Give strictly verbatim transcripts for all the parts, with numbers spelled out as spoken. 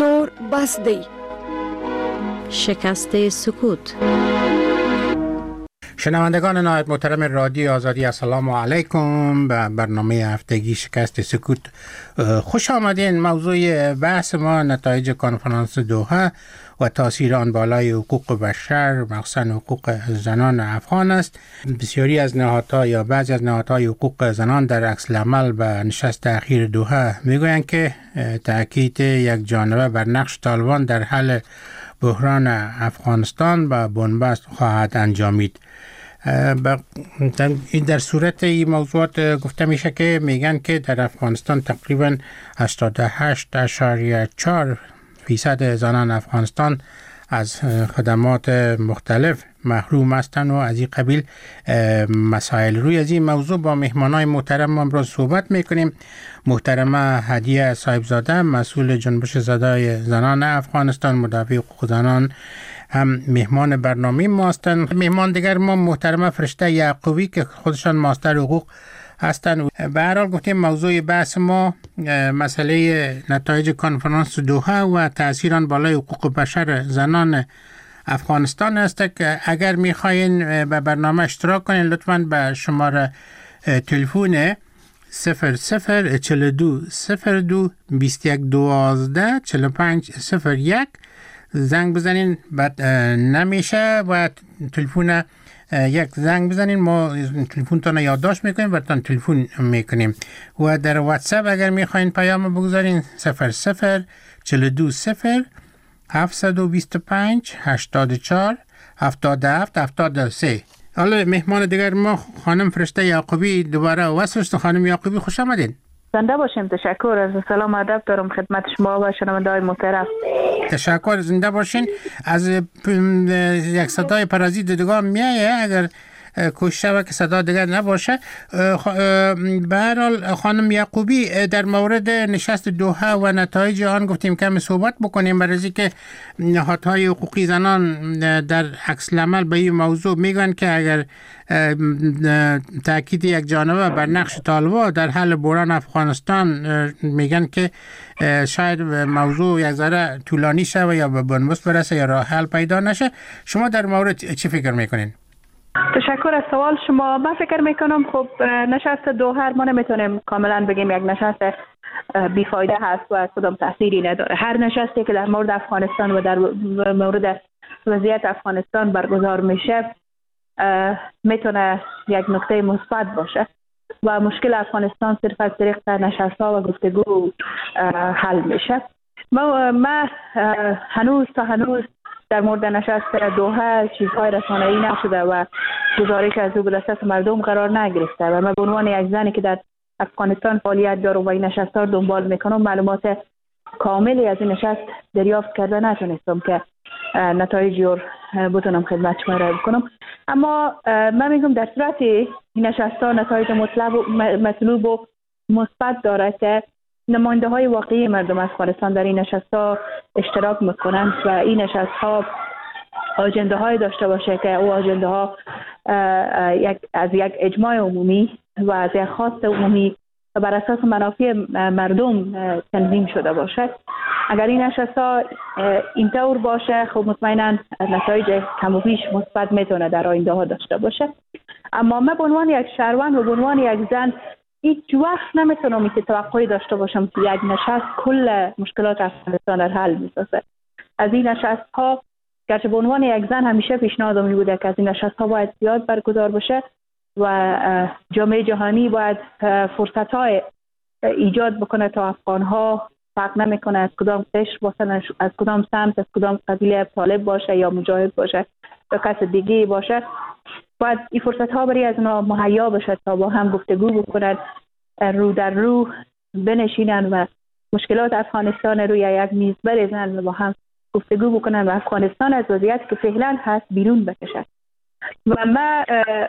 نور بس دی. شکست سکوت. شنوندگان نهایت محترم رادیو آزادی، السلام علیکم. به برنامه هفتگی شکست سکوت خوش آمدین. موضوع بحث ما نتایج کنفرانس دوحه و تاثیر آن بالای حقوق بشر، مخصوصا حقوق زنان افغان است. بسیاری از نهادها یا بعضی از نهادهای حقوق زنان در عکس العمل به نشست اخیر دوحه میگویند که تاکید یک جانبه بر نقش طالبان در حل بحران افغانستان و بنبست خواهد انجامید. این در صورت این موضوعات گفته میشه که میگن که در افغانستان تقریبا هشتاد و هشت اشاریه چهار فیصد زنان افغانستان از خدمات مختلف محروم هستند و از این قبیل مسائل. روی از این موضوع با مهمانای محترم امروز صحبت میکنیم. محترمه هدیه صاحبزاده، مسئول جنبش صدای زنان افغانستان، مدافع حقوق زنان، هم مهمان برنامه ما هستند. مهمان دیگر ما محترمه فرشته یعقوبی که خودشان ماستر حقوق هستند. به هر حال گفتیم موضوع بحث ما مسئله نتایج کنفرانس دوحه و تأثیر آن بالای حقوق بشر زنان افغانستان است. که اگر میخواین به برنامه اشتراک کنین لطفاً به شماره تلفن صفر صفر چهل و دو صفر دو بیست و یک دوازده چهل و پنج صفر یک زنگ بزنین. بعد نمیشه و تلفن یک زنگ بزنین، ما تلفنتون یادداشت میکنیم و تان تلفن میکنیم. و در واتساپ اگر میخواین پیام بگذارین صفر صفر چهل و دو صفر هفتصد و بیست و پنج هشتاد و چهار هفتاد و هفت هفتاد و سه. حالا مهمان دیگر ما خانم فرشته یعقوبی دوباره واسه. خانم یعقوبی خوش آمدین. زنده باشیم. تشکر. از سلام ادب دارم خدمت شما و شنونده‌های محترم. تشکر. زنده باشین. از یک صدای پرازی دیدگاه میایه اگر کوشش و که صدا دیگر نباشه. به هر حال خانم یعقوبی، در مورد نشست دوحه و نتایج آن گفتیم کمی صحبت بکنیم، برای که نهادهای حقوقی زنان در عکس العمل به این موضوع میگن که اگر تاکید یک جانبه بر نقش طالبان در حل بحران افغانستان میگن که شاید موضوع یک ذره طولانی شه یا به بنبست برسه یا راه حل پیدا نشه. شما در مورد چی فکر میکنین؟ تشکر از سوال شما. من فکر میکنم خب نشست دوحه ما نمیتونیم کاملا بگیم یک نشست بیفایده هست و کدام تأثیری نداره. هر نشستی که در مورد افغانستان و در مورد وضعیت افغانستان برگزار میشه میتونه یک نکته مثبت باشه و مشکل افغانستان صرف از طریق نشست‌ها و گفتگو حل میشه. ما, ما هنوز تا هنوز در مورد نشست دوحه چیزهای رسانه‌ای نشده و گزارش از او به دست مردم قرار نگرفته و من به عنوان یک زنی که در افغانستان فعالیت دارم و این نشست‌ها دنبال میکنم معلومات کاملی از این نشست دریافت کرده نتونستم که نتایجی رو بتونم خدمت شما را بکنم. اما من میگم در صورت این نشست‌ها نتایج مطلوب و مثبت داره که نماینده های واقعی مردم افغانستان در این نشست‌ها اشتراک میکنند و این نشست‌ها آجنده های داشته باشه که او آجنده ها یک از یک اجماع عمومی و از یک خواست عمومی و بر اساس منافع مردم تنظیم شده باشه. اگر این نشست‌ها اینطور باشه خب مطمئناً نتایج کم و بیش مثبت میتونه در آینده ها داشته باشه. اما من به عنوان یک شهروند و به عنوان یک زن هیچ وقت نمیتونم که توقعی داشته باشم که یک نشست کل مشکلات افغانستان را حل میسازه. از این نشست ها گرچه به عنوان یک زن همیشه پیشنهادم می بوده که از این نشست ها باید زیاد برگزار بشه و جامعه جهانی باید فرصت های ایجاد بکنه تا افغان ها فرق نمیکنه از کدام قشر باشن، از کدام سمت، از کدام قبیله طالب باشه یا مجاهد باشه یا کس دیگه باشه، باید این فرصت ها برای از اونا مهیا بشه تا با هم گفتگو بکنن، رو در رو بنشینن و مشکلات افغانستان روی یک میز بریزن و با هم گفتگو بکنن و افغانستان از وضعیتی که فعلا هست بیرون بکشن. و من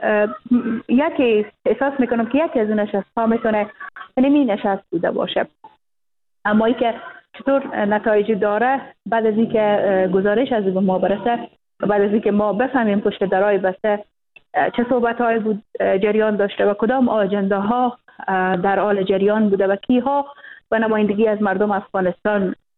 یکی احساس میکنم که یکی از این نشست ها میتونه نمی نشست بوده باشه، اما ای که چطور نتایج داره بعد از اینکه گزارش از به ما برسه و بعد از اینکه ما بفهمیم پشت درای بسته چه صحبت های بود جریان داشته و کدام آجنده ها در حال جریان بوده و کی ها و نمایندگی از مردم افغانستان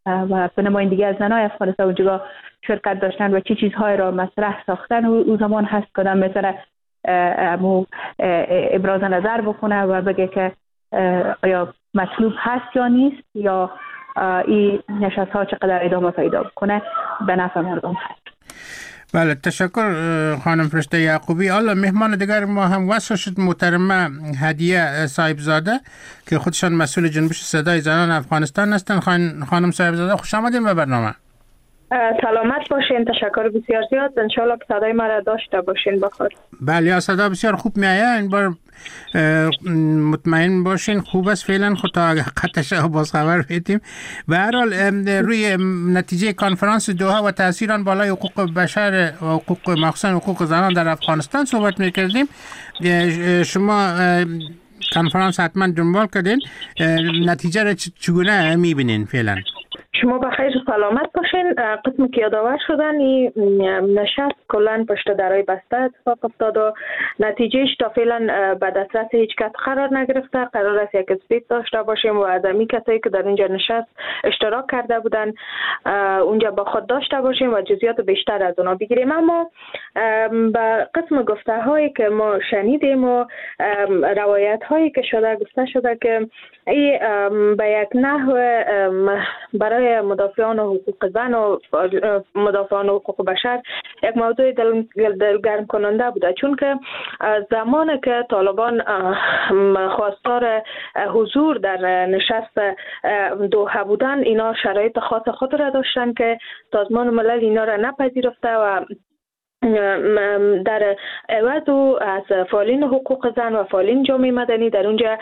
و به نمایندگی از زنای افغانستان اونجا شرکت داشتن و چه چی چیزهای را مطرح ساختن او زمان هست کدام مثلا امو ابراز نظر بکنه و بگه که آیا مطلوب هست یا نیست یا این نشست ها چقدر ادامه پیدا بکنه به نفع مردم هست. بله تشکر خانم فرشته یعقوبی. حالا مهمان دیگر ما هم وصل شد محترمه هدیه صاحبزاده که خودشان مسئول جنبش صدای زنان افغانستان هستند. خانم صاحبزاده خوش آمدین به برنامه. سلامت باشین، تشکر بسیار زیاد. انشالله که صدای ما را داشته باشین بخیر. بله صدا بسیار خوب میآید. این بار مطمئن باشین خوب است فعلا خود تا قطعش باز خبر بدیم. به هر حال روی نتیجه کنفرانس دوحه و تاثیر آن بالای حقوق بشر و حقوق مخصوصا حقوق زنان در افغانستان صحبت میکردیم. شما کنفرانس حتما دنبال کردین، نتیجه را چگونه میبینین فعلا؟ شما بخیر و سلامت باشین. قسمی که یادآور شدن این نشست کلن پشت درای بسته اتفاق افتاد و نتیجهش تا فعلا به دسترس هیچ کس قرار نگرفته. قرار است یک اسپیچ داشته باشیم و از امی کسایی که در اونجا نشست اشتراک کرده بودن اونجا با خود داشته باشیم و جزئیات بیشتر از اونا بگیریم. اما به قسم گفته هایی که ما شنیدیم و روایت هایی که شده گفته شده که این به یک نحو برای مدافعان حقوق زن و مدافعان حقوق بشر یک موضوع دلگرم کننده بوده، چون که زمانی که طالبان خواستار حضور در نشست دوحه بودن اینا شرایط خاص خود را داشتن که سازمان ملل اینا را نپذیرفته و در عوض از فعالین حقوق زن و فعالین جامعه مدنی در اونجا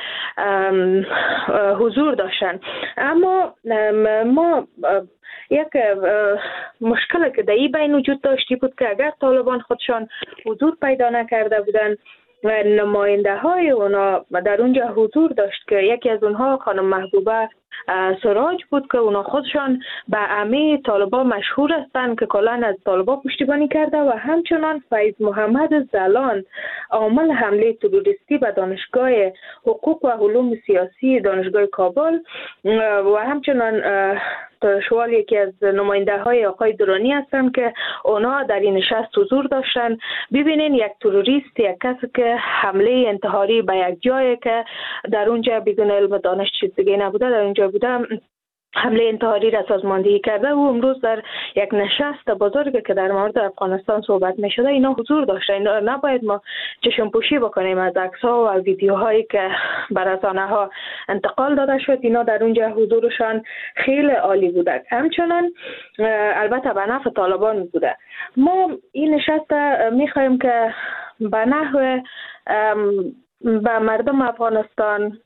حضور داشتن. اما ما یک مشکل که در این بین وجود داشتی بود که اگر طالبان خودشان حضور پیدا نکرده بودن و نماینده های اونا در اونجا حضور داشت که یکی از اونها خانم محبوبه سراج بود که اونا خودشان به عمه طالبان مشهور هستند که کلان از طالبان پشتیبانی کرده و همچنان فیض محمد زلان عامل حمله تروریستی به دانشگاه حقوق و علوم سیاسی دانشگاه کابل و همچنان شوال یکی از نماینده های آقای درانی هستند که اونا در این نشست حضور داشتن. ببینین یک تروریست، یک کسی که حمله انتحاری به یک جایی که در اونجا بدون علم دانش چیز دیگه نبوده در اونجا بوده حمله انتحاری را سازماندهی کرده و امروز در یک نشست بزرگ که در مورد افغانستان صحبت می شده اینا حضور داشته. اینا نباید ما چشم پوشی بکنیم از عکس ها و ویدیوهایی که بر رسانه ها انتقال داده شد. اینا در اونجا حضورشان خیلی عالی بوده، همچنان البته به نفع طالبان بوده. ما این نشست می خواهیم که به نحو به مردم افغانستان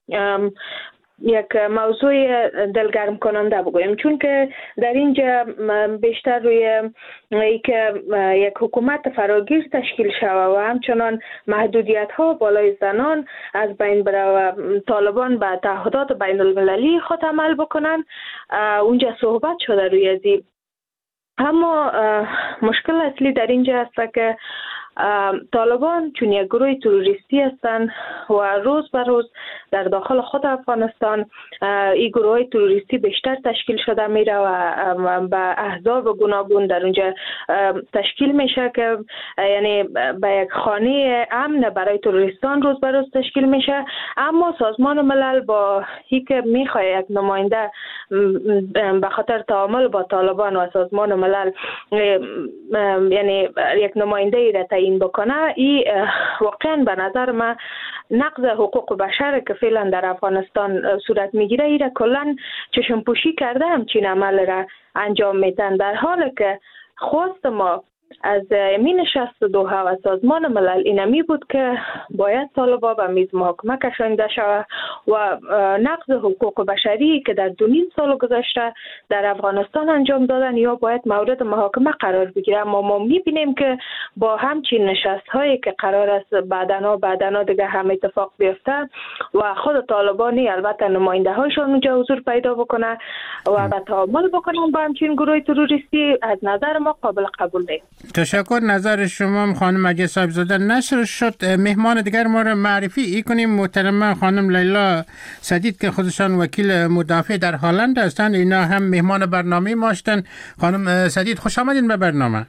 یک موضوع دلگرم کننده بگویم، چون که در اینجا بیشتر روی ای که یک حکومت فراگیر تشکیل شود و همچنان محدودیت ها بالای زنان از بین بره و طالبان به تعهدات بین المللی خود عمل بکنن اونجا صحبت شده روی ازی. اما مشکل اصلی در اینجا است که طالبان چون یک گروه تروریستی هستند و روز به روز در داخل خود افغانستان این گروه تروریستی بیشتر تشکیل شده میره و به احزاب گوناگون در اونجا تشکیل میشه که یعنی به یک خانه امن برای تروریستان روز به روز تشکیل میشه. اما سازمان ملل با هی که میخواد یک نماینده به خاطر تعامل با طالبان و سازمان ملل یعنی یک نماینده ای را تعیین بکنه، این واقعا به نظر من نقض حقوق بشر که فعلا در افغانستان صورت میگیره ای را کلا چشم پوشی کرده همچین عمل را انجام میدن، در حالی که خواست ما از این نشست دوحه و سازمان ملل اینمی بود که باید طالبان به میز محاکمه کشانده شود و نقض حقوق بشری که در دو نیم سال گذشته در افغانستان انجام دادن یا باید مورد محاکمه قرار بگیره. اما ما میبینیم که با همچین نشست هایی که قرار است بعدنا بعدنا دیگه هم اتفاق بیفته و خود طالبانی البته نماینده هایشون اونجا حضور پیدا بکنه و به تعامل بکنن با همچین گروه تروریستی، از نظر ما قابل قبول نیست. تشکر. نظر شما خانم مجید صاحبزاده نشر شد. مهمان دیگر ما را معرفی ای کنیم. محترمه خانم لیلا سدید که خودشان وکیل مدافع در هلند هستند، اینا هم مهمان برنامه ما هستند. خانم سدید خوش آمدین به برنامه.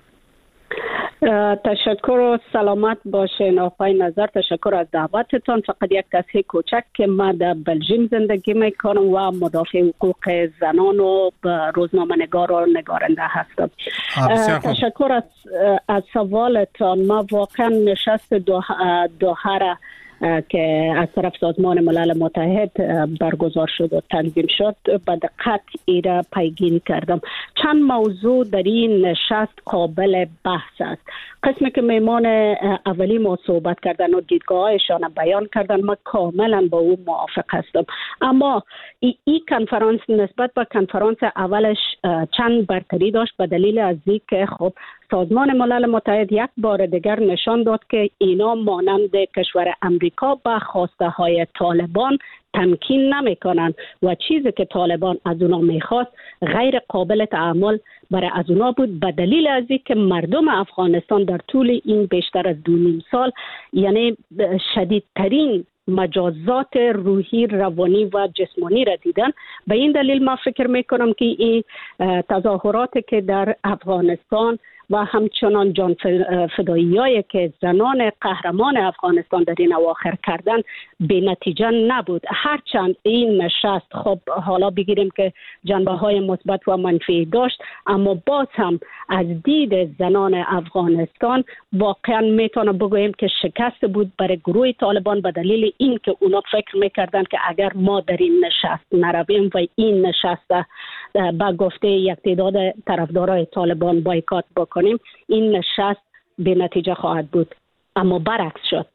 تشکر و سلامت باشین آقای نظر. تشکر از دعوتتان. فقط یک تصحیح کوچک که ما در بلژیم زندگی میکنم و مدافع حقوق زنان و روزنامه‌نگار و نگارنده هستم. تشکر از, از سوالتان. ما واقعا نشست دوحه را که از طرف سازمان ملل متحد برگزار شد و تنظیم شد به دقت ایره پیگیری کردم. چند موضوع در این نشست قابل بحث است. قسمی که میمان اولی ما صحبت کردن و دیدگاهشان بیان کردن، ما کاملا با او موافق هستم. اما این ای کنفرانس نسبت به کنفرانس اولش چند برتری داشت به دلیل از اینکه خب سازمان ملل متحد یک بار دیگر نشان داد که اینا مانند کشور امریکا به خواسته های طالبان تمکین نمی کنند و چیزی که طالبان از اونا میخواست غیر قابل تعامل برای از اونا بود، به دلیل از اینکه مردم افغانستان در طول این بیشتر از دو نیم سال یعنی شدیدترین مجازات روحی، روانی و جسمانی را دیدن. به این دلیل ما فکر میکنم که این تظاهرات که در افغانستان و همچنان جان فدایی‌هایی که زنان قهرمان افغانستان در این اواخر کردن به نتیجه نبود. هرچند این نشست خب حالا بگیریم که جنبه‌های مثبت و منفی داشت، اما باز هم از دید زنان افغانستان واقعا میتونه بگوییم که شکست بود برای گروه طالبان به دلیل این که اونا فکر میکردن که اگر ما در این نشست نرویم و این نشست با گفته یک تعداد طرفدارای طالبان بایکات بکنیم، این نشست به نتیجه خواهد بود. اما برعکس شد.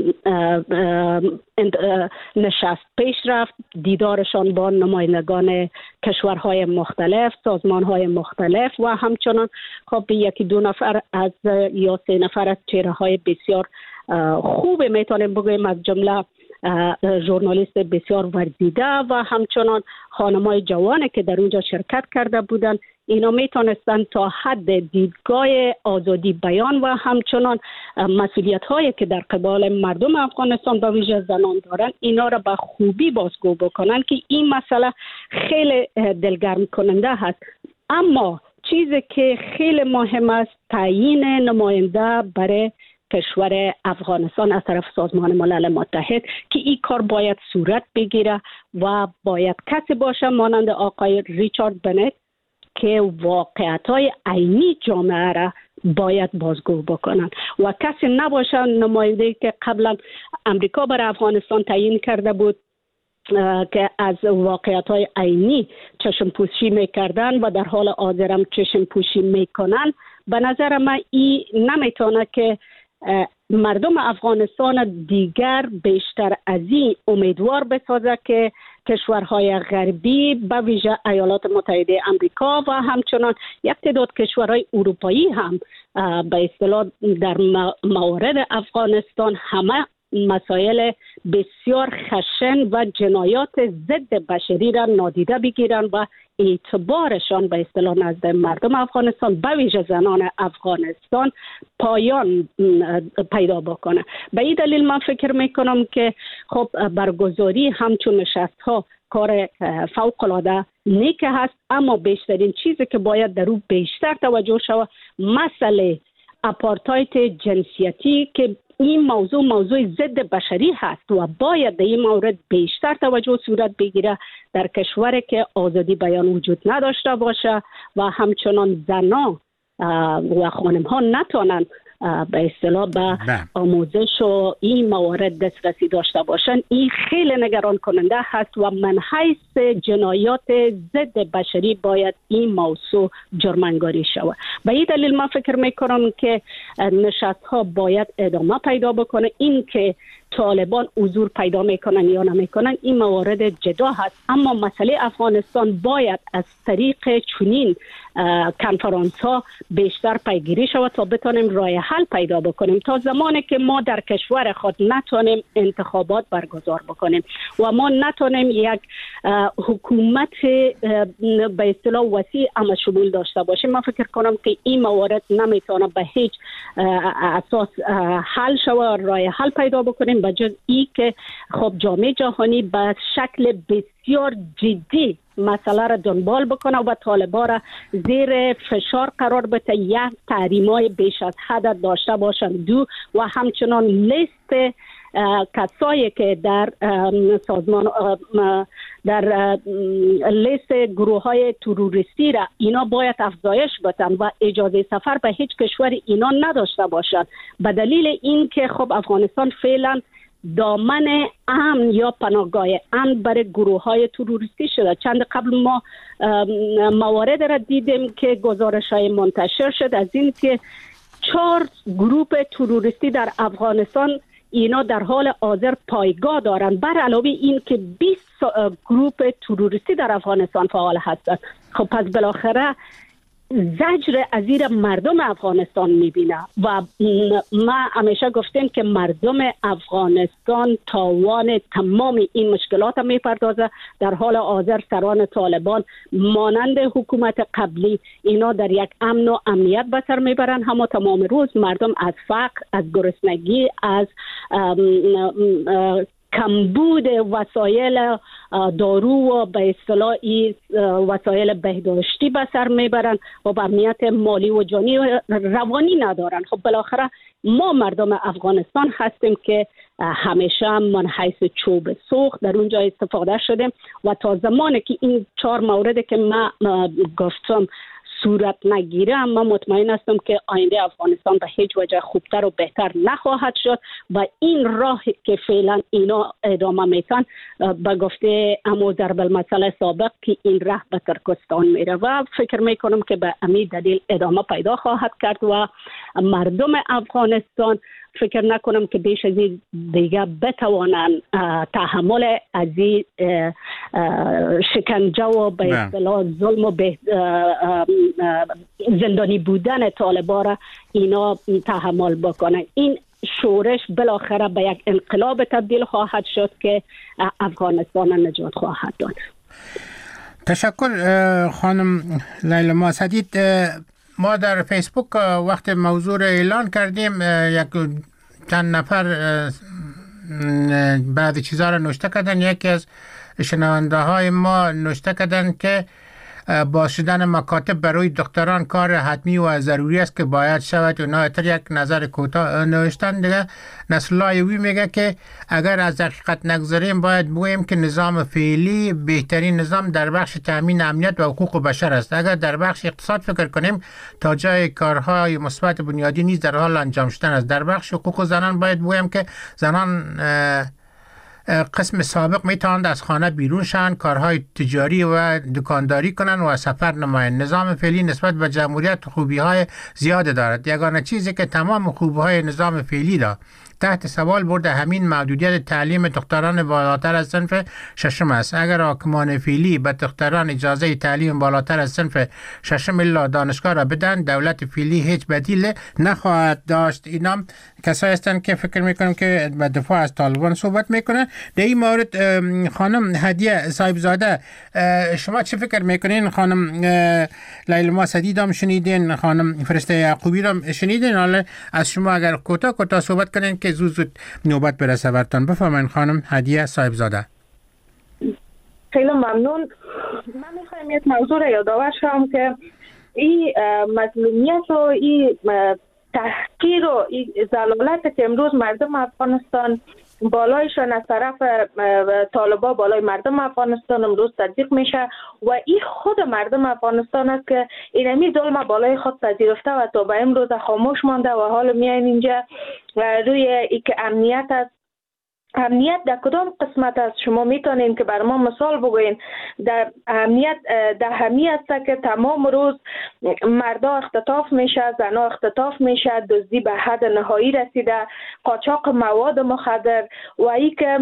نشست پیش رفت، دیدارشان با نمایندگان کشورهای مختلف، سازمانهای مختلف و همچنان خب یکی دو نفر از یا سه نفر از چهره‌های بسیار خوب میتونیم بگوییم، از جمله ژورنالیست بسیار ورزیده و همچنان خانمای جوانی که در اونجا شرکت کرده بودند. اینا میتونستن تا حد دیدگاه آزادی بیان و همچنان مسئولیت هایی که در قبال مردم افغانستان به ویژه زنان دارن اینا را به خوبی بازگو بکنن که این مسئله خیلی دلگرم کننده هست. اما چیزی که خیلی مهم است تعیین نماینده برای کشور افغانستان از طرف سازمان ملل متحد که این کار باید صورت بگیره و باید کسی باشه مانند آقای ریچارد بنت که واقعیت‌های عینی جامعه را باید بازگو بکنن و کسی نباشه نماینده که قبلا امریکا برای افغانستان تعیین کرده بود که از واقعیت‌های عینی چشم پوشی میکردن و در حال حاضرم چشم پوشی میکنن. به نظر من این نمیتونه که مردم افغانستان دیگر بیشتر از این امیدوار بسازه که کشورهای غربی به ویژه ایالات متحده آمریکا و همچنان یک تعداد کشورهای اروپایی هم به اصطلاح در موارد افغانستان همه مسائل بسیار خشن و جنایات ضد بشری را نادیده بگیرن و اعتبارشان به اصطلاح نزد مردم افغانستان به ویژه زنان افغانستان پایان پیدا بکنه. به این دلیل من فکر میکنم که خب برگزاری همچون نشست ها کار فوق العاده نیک هست، اما بیشترین چیزی که باید در او بیشتر توجه شود مسئله آپارتاید جنسیتی که این موضوع موضوع ضد بشری هست و باید در این مورد بیشتر توجه صورت بگیره در کشوری که آزادی بیان وجود نداشته باشه و همچنان زنان و خانم ها نتونن به اصطلاح به آموزش و این موارد دسترسی داشته باشن. این خیلی نگران کننده هست و من حیث جنایات ضد بشری باید این موضوع جرم‌انگاری شود. به این دلیل من فکر میکنم که نشست ها باید ادامه پیدا بکنه. این که طالبان حضور پیدا میکنن یا نمیکنن این موارد جدا هست. اما مسئله افغانستان باید از طریق چنین کنفرانس ها بیشتر پیگیری شود تا بتونیم راه حل پیدا بکنیم. تا زمانی که ما در کشور خود نتونیم انتخابات برگزار بکنیم و ما نتونیم یک حکومت به اصطلاح وسیع اما شمول داشته باشیم، من فکر کنم که این موارد نمیتونه به هیچ اساس حل شود، راه حل پیدا بکنیم به جز ای که خب جامعه جهانی به شکل بسیار جدی مسئله را دنبال بکنه و طالبان را زیر فشار قرار بده، یک تحریم‌های بیش از حد داشته باشند، دو و همچنان لیست کسایی که در سازمان در لیست گروه های تروریستی را اینا باید افزایش بدن و اجازه سفر به هیچ کشور اینا نداشته باشند، به دلیل اینکه خب افغانستان فعلا دامن امن یا پناهگاه امن برای گروه های تروریستی شده. چند قبل ما موارد را دیدیم که گزارش های منتشر شد از این که چهار گروه تروریستی در افغانستان اینا در حال حاضر پایگاه دارند، بر علاوه این که بیست گروه تروریستی در افغانستان فعال هستند. خب پس بالاخره زجر از زیر مردم افغانستان میبینه و ما همیشه گفتیم که مردم افغانستان تاوان تمام این مشکلات میپردازه. در حال حاضر سران طالبان مانند حکومت قبلی اینا در یک امن و امنیت به سر میبرن، اما تمام روز مردم از فقر، از گرسنگی، از ام ام کمبود وسایل دارو و به اصطلاح وسایل بهداشتی به سر میبرن و امنیت مالی و جانی و روانی ندارن. خب بالاخره ما مردم افغانستان هستیم که همیشه من حیث چوب سوخت در اونجا استفاده شدیم و تا زمانی که این چهار مورد که ما گفتم صورت نگیره من مطمئن هستم که آینده افغانستان به هیچ وجه خوبتر و بهتر نخواهد شد و این راه که فعلا اینا ادامه میتن به گفته امو ضرب المثل سابق که این راه به ترکستان میره و فکر میکنم که به همین دلیل ادامه پیدا خواهد کرد و مردم افغانستان فکر نکنم که بیش از این دیگه بتوانن تحمل از این شکنجه و به اصطلاح ظلم و به زندانی بودن طالبان را اینا تحمل بکنن. این شورش بالاخره به یک انقلاب تبدیل خواهد شد که افغانستان نجات خواهد داد. تشکر خانم لیلا ماسدید. ما در فیسبوک وقت موضوع را اعلان کردیم یک چند نفر بعضی چیزها را نوشته کردن. یکی از شنونده های ما نوشته کردن که باز شدن مکاتب برای دختران کار حتمی و ضروری است که باید شود. اونا تر یک نظر کوتاه نوشتن. دیگه نصرالله میگه که اگر از حقیقت نگذاریم باید بگوییم که نظام فعلی بهترین نظام در بخش تامین امنیت و حقوق بشر است. اگر در بخش اقتصاد فکر کنیم تا جای کارهای مثبت بنیادی نیز در حال انجام شدن است. در بخش حقوق زنان باید بگوییم که زنان قسم سابق میتوانند از خانه بیرون شوند، کارهای تجاری و دکانداری کنند و سفر نمایند. نظام فعلی نسبت به جمهوریت خوبی های زیاده دارد. یگانه چیزی که تمام خوبی های نظام فعلی را تحت سوال برده همین محدودیت تعلیم دختران بالاتر از صنف ششم است. اگر حاکمان فعلی به دختران اجازه تعلیم بالاتر از صنف ششم الا دانشگاه را بدن، دولت فعلی هیچ بدیل نخواهد داشت. اینا کسایی هستند که فکر میکنم که به دفاع از طالبان صحبت میکنن. در این مورد خانم هدیه صاحبزاده شما چه فکر میکنین؟ خانم لیلا ماسدید هم شنیدین، خانم فرشته یعقوبی هم شنیدین. حالا از شما اگر کوتاه کوتاه صحبت کنین که زود زود نوبت برسه برتان. بفرمایید خانم هدیه صاحبزاده. خیلی ممنون. من میخوایم یک موضوع را یادآور شم که این مظلومیت و این تحقیر و این ضلالت که امروز مردم افغانستان بالایشان از طرف طالبان بالای مردم افغانستان امروز تطبیق میشه و این خود مردم افغانستان است که اینمی ظلم بالای خود پذیرفته و تا به امروز خاموش مانده و حال میایم اینجا روی ای که امنیت است امنیت در کدام قسمت است؟ شما میتونین که بر ما مثال بگوین؟ در امنیت در همی است که تمام روز مردا اختطاف میشه، زنا اختطاف میشه، دزدی به حد نهایی رسیده، قاچاق مواد مخدر و ای که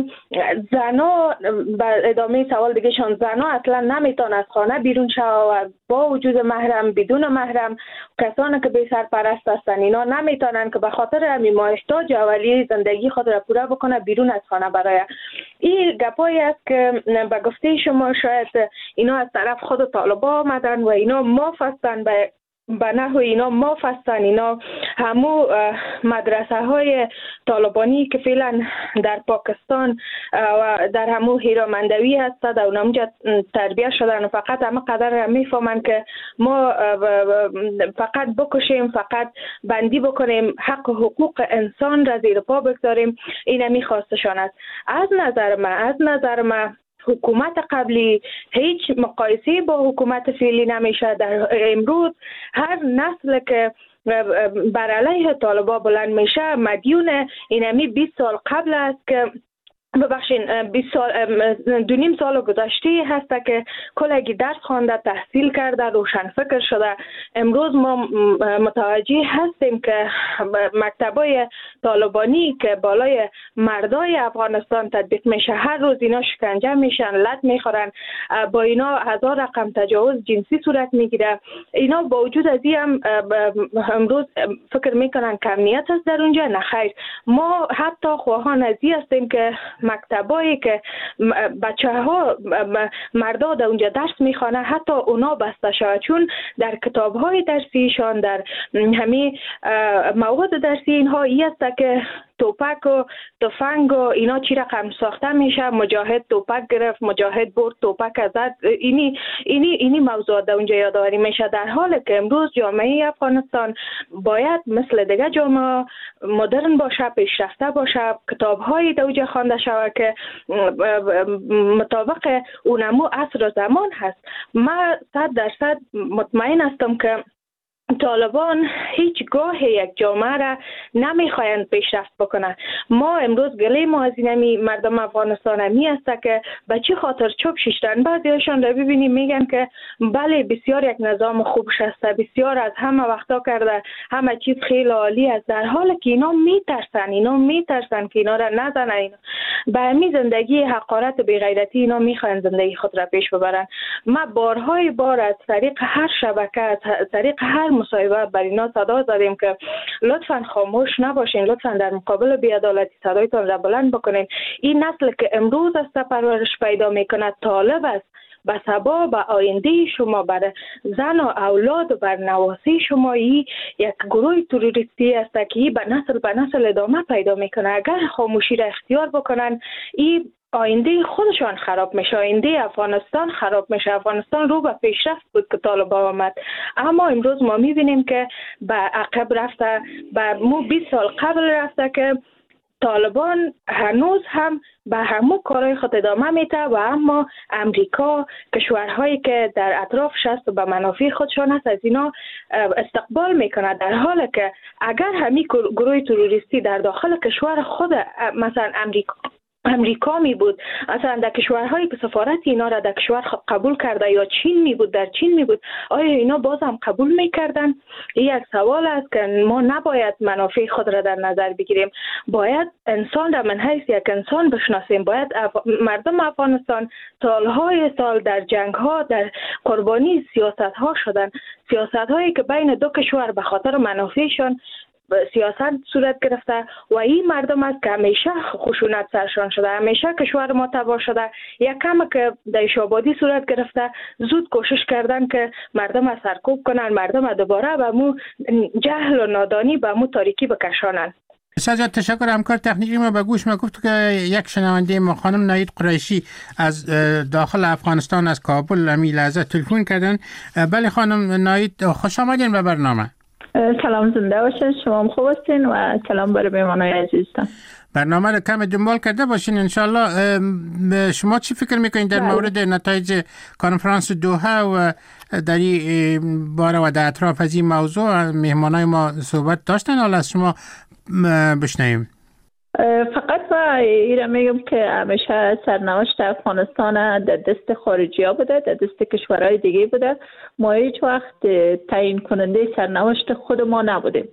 زنا، به ادامه سوال دیگه شان، زنا اصلا نمیتونه از خانه بیرون شوه و با وجود محرم بدون محرم، کسانی که بی سرپرست هستن اینا نمیتونن که به خاطر همین محتاج اولیه زندگی خود را پوره بکنه بیرون از خانه برای. این گپایی است که به گفته شما شاید اینا از طرف خود طالبان آمدن و اینا معاف هستن، به به نحو اینا معاف هستن. اینا همو مدرسه های طالبانی که فعلا در پاکستان و در همو هیرامندوی هست در اونجا تربیه شدن و فقط همه قدر میفهمن که ما فقط بکشیم، فقط بندی بکنیم، حق و حقوق انسان را زیر پا بگذاریم. این همی خواستشان است. از نظر من از نظر من حکومت قبلی هیچ مقایسه با حکومت فعلی نمیشه. در امروز هر نسل که بر علیه طالبان بلند میشه مدیون اینمی بیست سال قبل است که ببخشین بیست سال دو نیم سال گذشته هست که کلگی درس خوانده، تحصیل کرده، روشن فکر شده. امروز ما متوجه هستیم که مکتبای طالبانی که بالای مردای افغانستان تطبیق میشه، هر روز اینا شکنجه میشن، لط میخورن، با اینا هزار رقم تجاوز جنسی صورت میگیره. اینا با وجود از این هم امروز فکر میکنن که امنیت هست در اونجا. نخیر، ما حتی خواهان از این هستیم که مکتبایی که بچه ها مردا در اونجا درس میخوانه حتی اونا بسته شود، چون در کتاب های درسیشان، در همین مواد درسی اینها ای است که توپک و تفنگ و اینا چی رقم ساخته میشه، مجاهد توپک گرفت، مجاهد برد توپک ازد، اینی اینی اینی موضوع در اونجا یادآوری میشه. در حالی که امروز جامعه افغانستان باید مثل دیگه جامعه مدرن باشه، پیشرفته باشه، کتاب های در اونجا خوانده شود که مطابق اونمو عصر و زمان هست. من صد درصد مطمئن هستم که طالبان هیچگاه یک جامعه را نمیخواین پیشرفت بکنه. ما امروز گله ما از اینمی مردم افغانستان همی است که به چی خاطر چوب شیشتن. بعضیشان را ببینیم میگن که بله بسیار یک نظام خوب شسته، بسیار از همه وقتا کرده، همه چیز خیلی عالی است، در حالی که اینا میترسن اینا میترسن که اینا را نزنن. اینا به همین زندگی حقارت و بیغیرتی اینا میخواین زندگی خود را پیش ببرن. ما بارهای بار از طریق هر شبکه، از طریق هر مصاحبه بر اینا صدا زدیم که لطفاً خاموش نباشین، لطفاً در مقابل بی‌عدالتی صدایتان را بلند بکنین. این نسل که امروز است پرورش پیدا میکنه طالب است، به سبا به آینده شما، بر زن و اولاد و بر نواسی شما ای یک گروه تروریستی است که به نسل به نسل ادامه پیدا میکنه. اگر خاموشی را اختیار بکنن این آینده خودشان خراب میشه، آینده افغانستان خراب میشه. افغانستان رو به پیشرفت بود که طالبان آمد، اما امروز ما میبینیم که به عقب رفته، به مو بیست سال قبل رفته که طالبان هنوز هم به همون کارهای خود ادامه میده و اما امریکا، کشورهایی که در اطرافش هست و به منافع خودشان هست، از اینا استقبال میکنه. در حالی که اگر همین گروه تروریستی در داخل کشور خود مثلا امریکا امریکا می بود، اصلا در کشورهایی که سفارت اینا را در کشور قبول کرده یا چین می بود، در چین می بود، آیا اینا باز هم قبول می کردن؟ این یک سوال است که ما نباید منافع خود را در نظر بگیریم. باید انسان را من حیث یک انسان بشناسیم. باید اف... مردم افغانستان سالهای سال در جنگ ها، در قربانی سیاست ها شدن، سیاست هایی که بین دو کشور به خاطر منافعشان سیاست صورت گرفته و این مردم است که همیشه خشونت سرشان شده، همیشه کشور ما تباه شده. یک کم که در شابادی صورت گرفته زود کوشش کردن که مردم را سرکوب کنن، مردم را دوباره به مو جهل و نادانی به مو تاریکی بکشانن. سجاد تشکر. همکار تکنیکی ما به گوش ما گفت که یک شنونده ما خانم ناهید قریشی از داخل افغانستان از کابل امی لحظه تلفن کردن. بله خانم ناهید، خوش آمدین به برنامه. سلام، زنده باشین، شما هم خوب هستین و سلام برای مهمانای عزیزتان. برنامه رو کم دنبال کرده باشین انشالله. شما چی فکر میکنین در مورد نتایج کنفرانس دوحه و در این باره و در اطراف از این موضوع؟ مهمانای ما صحبت داشتن، حالا از شما بشنویم. فقط ما ایره میگم که همیشه سرنوشت افغانستان در دست خارجی ها بوده، در دست کشورهای دیگه بوده. ما هیچ وقت تعیین کننده سرنوشت خود ما نبودیم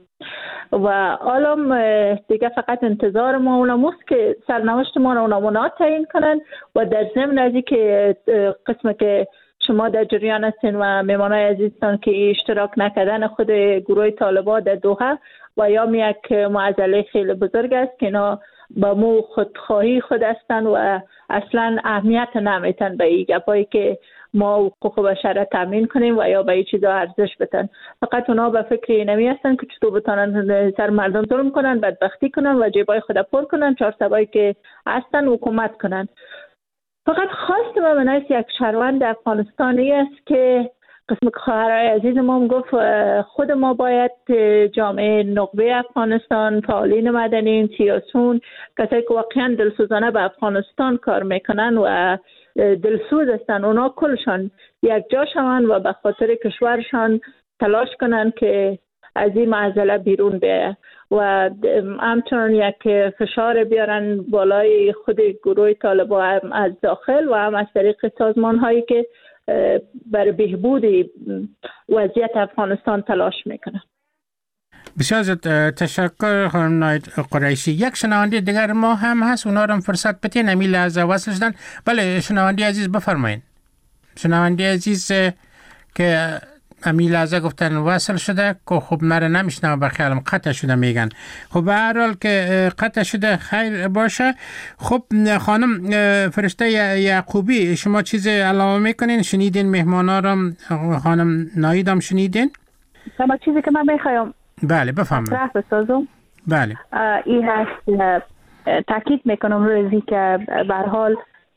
و حالا دیگه فقط انتظار ما اونموست که سرنوشت ما رو اونمونا تعیین کنن و در ضمن از که قسم که شما در جریان هستین و میمانای عزیزتان که اشتراک نکردن خود گروه طالبان در دوحه و یا یک معضله خیلی بزرگ است که اینا با مو خودخواهی خود هستن و اصلا اهمیت نمیتن به این گپایی که ما حقوق بشر تامین کنیم و یا به این چیزا ارزش بدن. فقط اونا به فکر نمی هستن که چطور بتونن سر مردم ظلم کنن، بدبختی کنن و جیبای خود پر کنن، چهار سبایی که هستن حکومت کنن. فقط خواست ما من یک شهروند افغانستانی است که قسم خواهرای عزیز ما گفت خود ما باید جامعه نخبه افغانستان، فعالین مدنی، سیاسون، کسایی که واقعا دلسوزانه به افغانستان کار میکنن و دلسوز هستن، اونا کلشان یک جا شوند و به خاطر کشورشان تلاش کنن که از این معضله بیرون بیاید و همچنان یک فشار بیارن بالای خود گروه طالبان از داخل و هم از طریق سازمان هایی که برای بهبود وضعیت افغانستان تلاش میکنن. بسیار زیاد تشکر خانم ناید قریشی. یک شنونده دیگر ما هم هست، اونا رو فرصت بدین امی لحظه وصل شدن. بله شنونده عزیز بفرمایید. شنونده عزیز که امی لحظه گفتن وصل شده که خب نره نمیشنم بخیالم قطع شده میگن. خب به هر حال که قطع شده خیر باشه. خب خانم فرشته یعقوبی شما چیز علاوه میکنین؟ شنیدین مهمانا رو؟ خانم ناید هم شنیدین؟ اما چیزی که من میخوایم بله بفهمم راه بسازم بله این هست، تاکید میکنم روی که به هر حال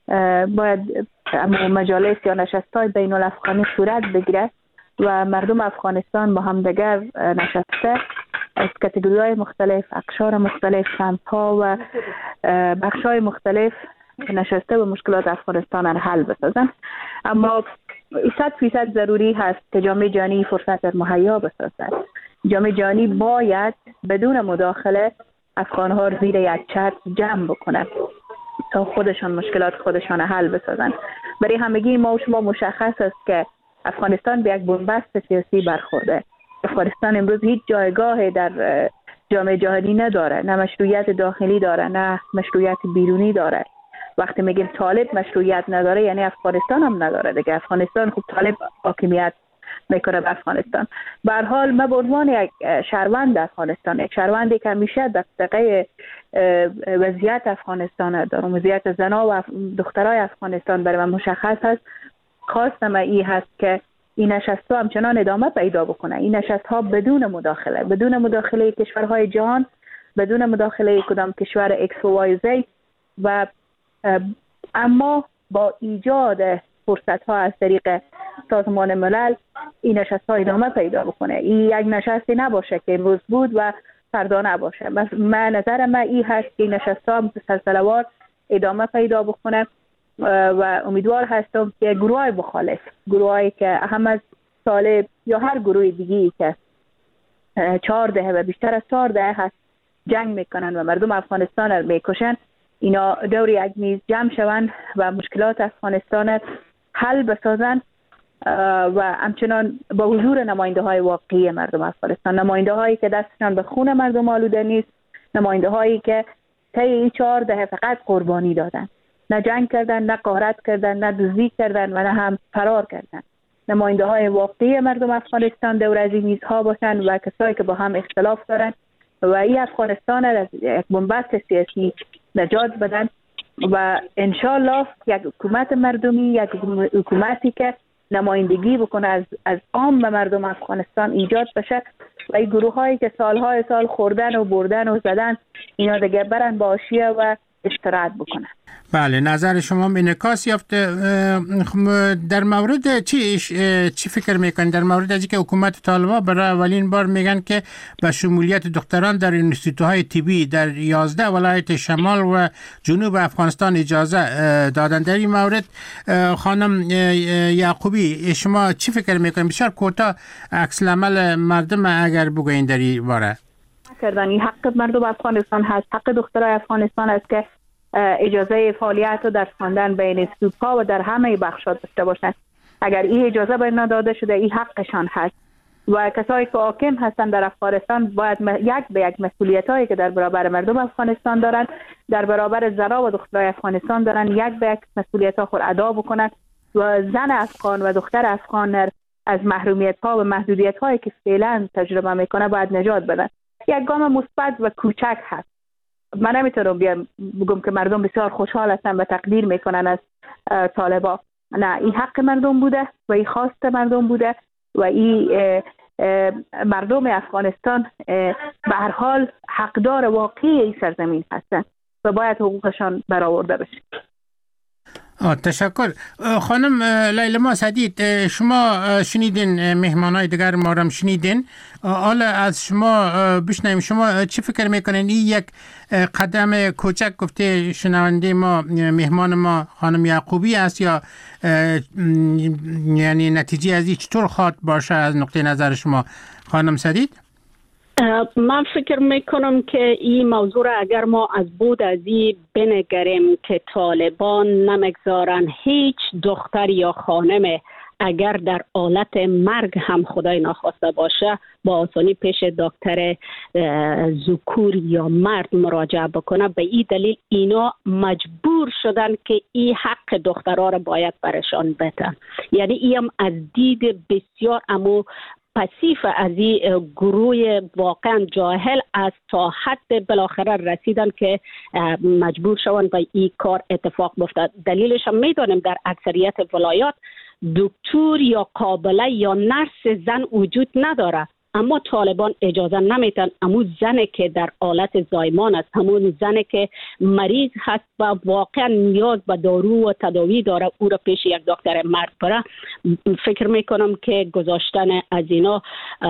باید مجالس یا نشستای بین الافغانی صورت بگیره و مردم افغانستان با هم دیگر نشسته از کاتگوری‌های مختلف، اقشار مختلف، سمت‌ها و بخش‌های مختلف نشسته و مشکلات افغانستان را حل بسازن. اما صد فیصد ضروری هست که جامعه جهانی فرصت را مهیا بسازد. جامعه جهانی باید بدون مداخله افغان‌ها را زیر یک چتر جمع بکنه تا خودشان مشکلات خودشان حل بسازن. برای همگی ما و شما مشخص است که افغانستان به یک بنبست سیاسی برخورده. افغانستان امروز هیچ جایگاهی در جامعه جهانی نداره، نه مشروعیت داخلی داره نه مشروعیت بیرونی داره. وقتی میگیم طالب مشروعیت نداره یعنی افغانستان هم نداره دیگه. افغانستان خب طالب حاکمیت میکنه به افغانستان. به هر حال ما به عنوان یک شهروند افغانستان، یک شهروندی که همیشه دغدغه وضعیت افغانستان دارم، وضعیت زنا و دخترای افغانستان برای من مشخص هست، خواستم این هست که این نشست ها همچنان ادامه پیدا بکنه. این نشست ها بدون مداخله، بدون مداخله کشورهای جهان، بدون مداخله کدام کشور ایکس و وای زد و اما با ایجاد فرصت ها از طریق سازمان ملل این نشست ها ادامه پیدا بکنه. این یک نشستی نباشه که امروز بود و فردا نباشه. من نظر من این هست که این نشست ها سلسله‌وار ادامه پیدا بکنه و امیدوار هستم که گروه های مخالف، گروه هایی که هم از سال یا هر گروه دیگی که چهار دهه و بیشتر از چهار دهه هست جنگ میکنن و مردم افغانستان رو میکشن، اینا دور یک میز جمع شوند و مشکلات افغانستان حل بسازن و همچنان با حضور نماینده های واقعی مردم افغانستان، نماینده هایی که دستشان به خون مردم آلوده نیست، نماینده هایی که طی این چهار دهه فقط قربانی دادن، نه جنگ کردن، نه قهرت کردن، نه دزدی کردن و نه هم فرار کردن. نماینده های واقعی مردم افغانستان دور از این میزها باشن و کسایی که با هم اختلاف دارن و این افغانستان از یک بنبست سیاسی نجات بدن و انشالله یک حکومت مردمی، یک حکومتی که نمایندگی بکنه از از عام مردم افغانستان ایجاد بشه و این گروه هایی که سالهای سال خوردن و بردن و زدن اینا دیگه برن با حاشیه و استراحت بکنن. بله نظر شما انعکاس یافته. در مورد چی چی فکر میکنید در مورد از اینکه حکومت طالبان برای اولین بار میگن که به شمولیت دختران در انستیتوهای طبی در یازده ولایت شمال و جنوب افغانستان اجازه دادن؟ در این مورد خانم یعقوبی شما چی فکر میکنید؟ بسیار کوتاه عکس العمل مردم اگر بگوین در این باره. کردن. این حق مردم افغانستان هست، حق دخترای افغانستان است که اجازه فعالیت و درس خواندن بین انستیتوت‌ها و در همه بخشات داشته باشند. اگر این اجازه به اینا داده شده، این حقشان هست و کسایی که حاکم هستن در افغانستان باید یک به یک مسئولیتایی که در برابر مردم افغانستان دارن، در برابر زنان و دخترای افغانستان دارن، یک به یک مسئولیت‌ها خود ادا بکنن و زن افغان و دختر افغان از محرومیت‌ها و محدودیت‌هایی که فعلا تجربه میکنه باید نجات بدن. یک گام مثبت و کوچک هست. من نمیتونم بیام بگم که مردم بسیار خوشحال هستن و تقدیر میکنن از طالبان. نه، این حق مردم بوده و این خواست مردم بوده و این مردم افغانستان به هر حال حقدار واقعی این سرزمین هستن و باید حقوقشان برآورده بشه. تشکر. خانم لیلما سدید، شما شنیدین، مهمانای دیگر ما هم شنیدین. حالا از شما بشنویم، شما چی فکر میکنین؟ این یک قدم کوچک گفته شنونده ما، مهمان ما خانم یعقوبی است، یا یعنی نتیجه از این چطور خواد باشه از نقطه نظر شما خانم سدید؟ من فکر میکنم که این موضوع را اگر ما از بود از این بنگریم که طالبان نمگذارن هیچ دختر یا خانم اگر در حالت مرگ هم خدای ناخواسته باشه با آسانی پیش دکتر ذکور یا مرد مراجعه بکنه، به این دلیل اینا مجبور شدن که این حق دخترها را باید برشان بدن. یعنی این از دید بسیار امو پسیف از این گروه واقعا جاهل است تا حد بالاخره رسیدن که مجبور شوند و این کار اتفاق بیفتد. دلیلش هم میدانیم در اکثریت ولایات دکتر یا قابله یا نرس زن وجود نداره، اما طالبان اجازه نمیتن امون زنی که در حالت زایمان است، همون زنی که مریض هست و واقعا نیاز به دارو و تداوی داره، او را پیش یک دکتر مرد بره. فکر میکنم که گذاشتن از اینا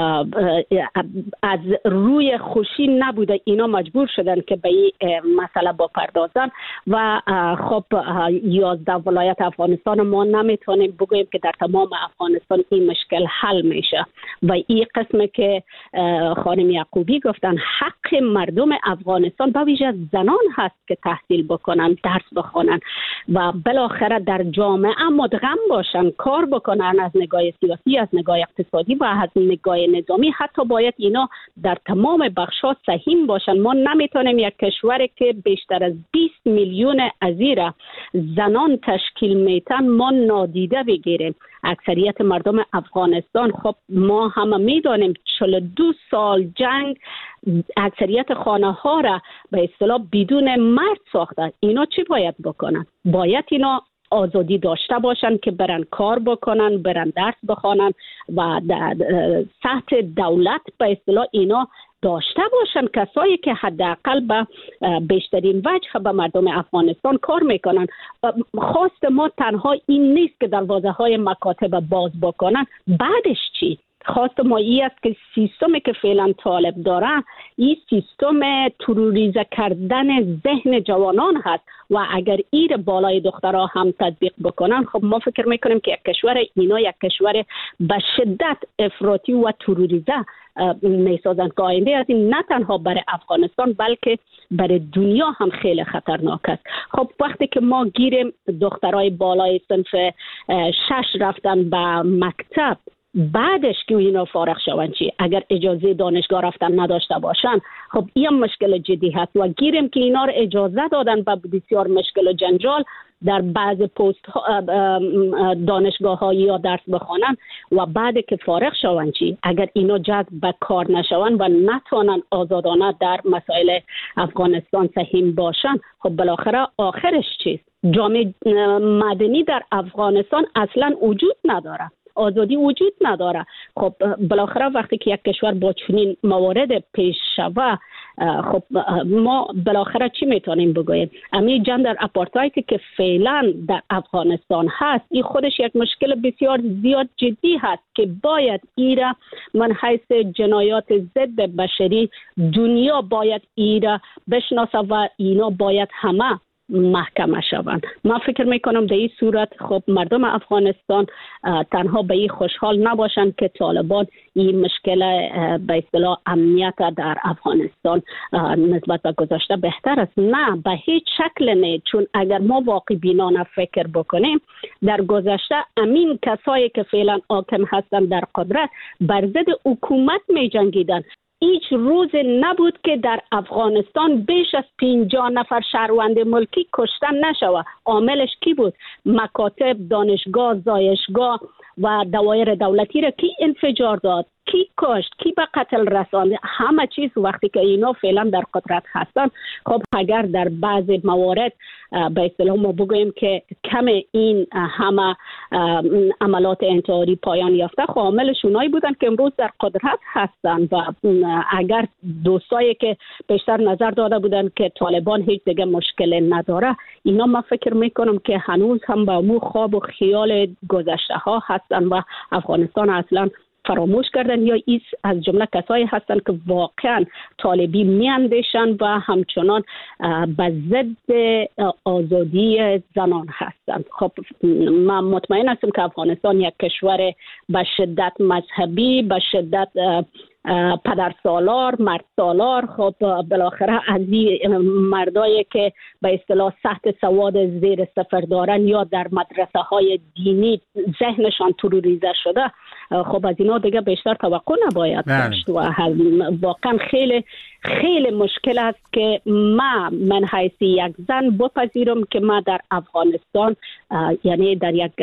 از روی خوشی نبوده، اینا مجبور شدن که به این مسئله بپردازن و خب یازده ولایت افغانستان ما نمیتونیم بگوییم که در تمام افغانستان این مشکل حل میشه و این قسم که خانم یعقوبی گفتن حق مردم افغانستان با ویژه زنان هست که تحصیل بکنن، درس بخونن و بالاخره در جامعه مدغم باشن، کار بکنن، از نگاه سیاسی، از نگاه اقتصادی و از نگاه نظامی. حتی باید اینا در تمام بخش‌ها سهیم باشن. ما نمیتونیم یک کشوری که بیشتر از بیست میلیون ازیره زنان تشکیل میتن ما نادیده بگیریم. اکثریت مردم افغانستان، خب ما همه میدانیم چهل و دو سال جنگ اکثریت خانه ها را به اصطلاح بدون مرد ساخته. اینا چی باید بکنن؟ باید اینا آزادی داشته باشن که برن کار بکنن، برن درس بخوانن و در سطح دولت به اصطلاح اینا داشته باشن کسایی که حداقل به بیشترین وجه به مردم افغانستان کار میکنن. خواست ما تنها این نیست که دروازه های مکاتب باز بکنن. بعدش چی؟ خواست ما این است که سیستمی که فعلا طالب داره این سیستم تروریزه کردن ذهن جوانان هست و اگر ایر بالای دخترها هم تطبیق بکنن، خب ما فکر میکنیم که یک کشور اینا یک کشور به شدت افراطی و تروریزه میسازن که آینده از این نه تنها برای افغانستان بلکه برای دنیا هم خیلی خطرناک است. خب وقتی که ما گیریم دخترای بالای صنف شش رفتن به مکتب، بعدش که اینا فارغ شوند چی؟ اگر اجازه دانشگاه رفتن نداشته باشن، خب این مشکل جدی هست و گیریم که اینا رو اجازه دادن به بسیار مشکل و جنجال در بعض پست دانشگاه ها یا درس بخوانن و بعد که فارغ شوند چی؟ اگر اینا جذب به کار نشوند و نتوانن آزادانه در مسائل افغانستان سهیم باشن، خب بالاخره آخرش چیست؟ جامعه مدنی در افغانستان اصلا وجود نداره، آزادی وجود نداره. خب بالاخره وقتی که یک کشور با چنین موارد پیش شوه، خب ما بالاخره چی میتونیم بگوییم؟ امی جندر اپارتایتی که فعلا در افغانستان هست، این خودش یک مشکل بسیار زیاد جدی هست که باید ایرا من حیث جنایات ضد بشری دنیا باید ایرا بشناسه و اینا باید همه محکمه شوند. من فکر میکنم در این صورت خب مردم افغانستان تنها به این خوشحال نباشند که طالبان این مشکل به اصطلاح امنیت در افغانستان نسبت به گذشته بهتر است. نه، به هیچ شکل نه، چون اگر ما واقع بینانه فکر بکنیم در گذشته امین کسایی که فعلا حاکم هستند در قدرت بر ضد حکومت می جنگیدند. هیچ روز نبود که در افغانستان بیش از پنجاه نفر شهروند ملکی کشته نشود. عاملش کی بود؟ مکاتب، دانشگاه، زایشگاه و دوایر دولتی را کی انفجار داد؟ کی کشت؟ کی به قتل رساند؟ همه چیز وقتی که اینا فعلا در قدرت هستن، خب اگر در بعضی موارد به اصطلاح ما بگوییم که کم این همه عملات انتحاری پایان یافته، خب عاملش اونایی بودن که امروز در قدرت هستن و اگر دوستایی که بیشتر نظر داده بودن که طالبان هیچ دیگه مشکل نداره، اینا من فکر میکنم که هنوز هم به مو خواب و خیال گذشته ها هستن و افغانستان اصلا فراموش کردن یا ایس از جمله کسایی هستن که واقعا طالبی میاندیشن و همچنان به ضد آزادی زنان هستند. خب من مطمئن هستم که افغانستان یک کشور به شدت مذهبی، به شدت پدر سالار، مرد سالار، خب بالاخره از این مردایی که به اصطلاح سطح سواد زیر صفر دارن یا در مدرسه های دینی ذهنشان تروریزه شده، خب از اینا دیگه بیشتر توقع نباید داشت و واقعا خیلی خیلی مشکل است که ما من حیث یک زن بپذیرم که ما در افغانستان یعنی در یک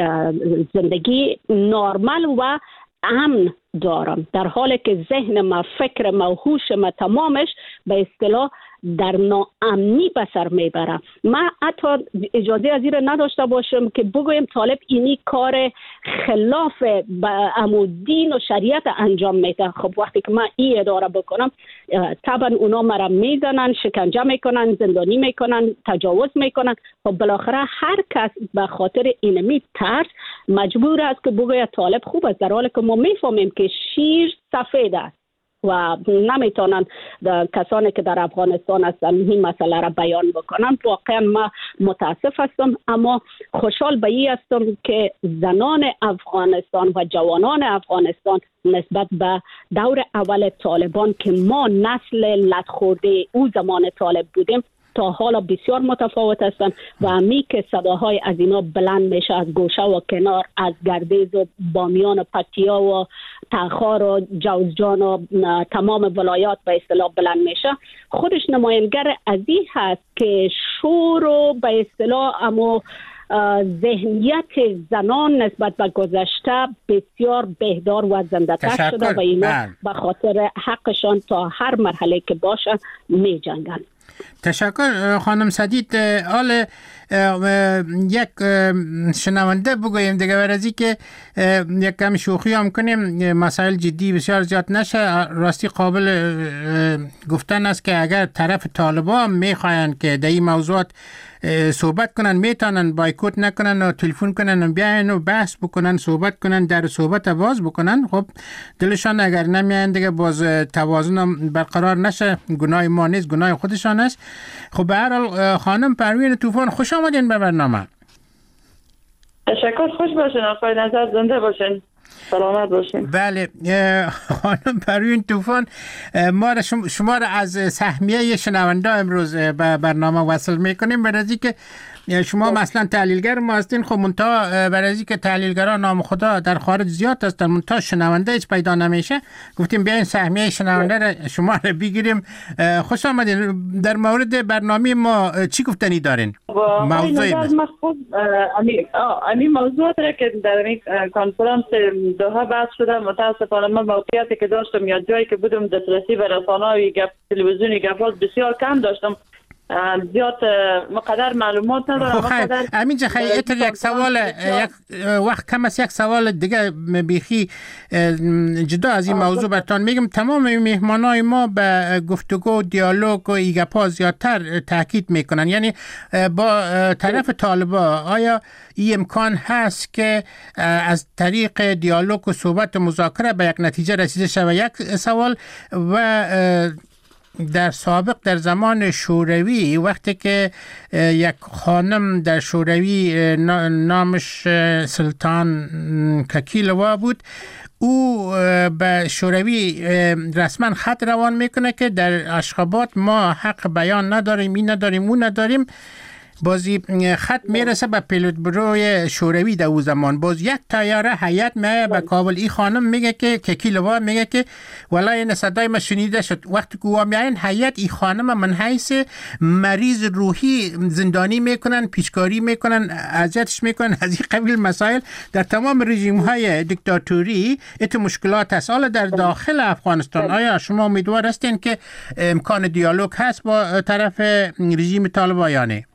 زندگی نرمال و امن دارم، در حالی که ذهن ما، فکر ما، هوش ما تمامش به اصطلاح در ناامنی به سر میبرم. من حتی اجازه از این را نداشته باشم که بگویم طالب اینی کار خلاف با دین و شریعت انجام میده. خب وقتی که من این اداره بکنم طبعا اونا مرا میزنن، شکنجه میکنن، زندانی میکنن، تجاوز میکنن. خب بالاخره هر کس به خاطر اینمی ترس مجبور است که بگوید طالب خوب است، در حالی که ما میفهمیم که شیر سفید است و نمیتونن کسانی که در افغانستان هستن این مسئله را بیان بکنن. واقعا ما متاسف هستم، اما خوشحال به این هستم که زنان افغانستان و جوانان افغانستان نسبت به دور اول طالبان که ما نسل لدخورده او زمان طالب بودیم تا حالا بسیار متفاوت هستند و امی که صداهای از اینا بلند میشه از گوشه و کنار، از گردیز و بامیان و پکتیا و تخار و جوزجان و تمام ولایات به اصطلاح بلند میشه، خودش نماینگر از این هست که شور و به اصطلاح اما ذهنیت زنان نسبت به گذشته بسیار بهدار و زنده تر شده و اینا به خاطر حقشان تا هر مرحله که باشن می جنگن. تشکر خانم سدید. حال یک شنونده بگویم دیگه برازی که یک کم شوخی هم کنیم، مسائل جدی بسیار زیاد نشه. راستی قابل گفتن است که اگر طرف طالبان میخواین که در این موضوعات صحبت کنن، میتونن بایکوت نکنن و تلفن کنن و بیاین و بحث بکنن، صحبت کنن، در صحبت باز بکنن. خب دلشان اگر نمیان دیگه باز توازن برقرار نشه، گناه ما نیست، گناه خودشان است. خب به هر حال خانم پروین طوفان خوش آمدین به برنامه. تشکر، خوش باشین آقای نظر، زنده باشین، سلامت باشین. بله خانم پروین طوفان، ما شما را از سهمیه شنونده امروز به برنامه وصل میکنیم، برای که شما مثلا تحلیلگر ما هستین. خب منتها برای که تحلیلگران نام خدا در خارج زیاد هستن، منتها شنونده هیچ پیدا نمیشه، گفتیم بیاین سهمیه شنونده را شما را بگیریم. خوش آمدین. در مورد برنامه ما چی گفتنی دارین؟ موضوعی امی موضوعات را که در این کنفرانس دوحه بحث شده، متاسفانه من موقعیتی که داشتم یا جایی که بودم دسترسی به رسانه‌های گپ تلویزیونی گپات بسیار کم داشتم، زیاد مقدر معلومات ندارم. خب همینجا خیلی یک سوال یک وقت کم است، یک سوال دیگه بیخی جدا از این موضوع براتون میگم. تمام مهمانای ما به گفتگو، دیالوگ و ایگپا زیادتر تاکید میکنن، یعنی با طرف طالبا آیا این امکان هست که از طریق دیالوگ و صحبت و مذاکره به یک نتیجه رسیده شود؟ یک سوال. و در سابق در زمان شوروی وقتی که یک خانم در شوروی نامش سلطان ککیلوا بود، او به شوروی رسما خط روان میکنه که در اشخابات ما حق بیان نداریم، این نداریم، اون نداریم. بازی خط میرسه به پیلوت بروی شوروی در او زمان. باز یک تیاره هیئت میایه به کابل. این خانم میگه که ککیلوا میگه که والا این صدای ما شنیده شد. وقتی که میایین هیئت این خانم من حیث مریض روحی زندانی میکنن، پیشکاری میکنن، اذیتش میکنن، از این قبیل مسائل. در تمام رژیم های دیکتاتوری ایت مشکلات هست. حالا در داخل افغانستان آیا شما امیدوار هستین که امکان دیالوگ هست با طرف رژیم طالبان یا نه؟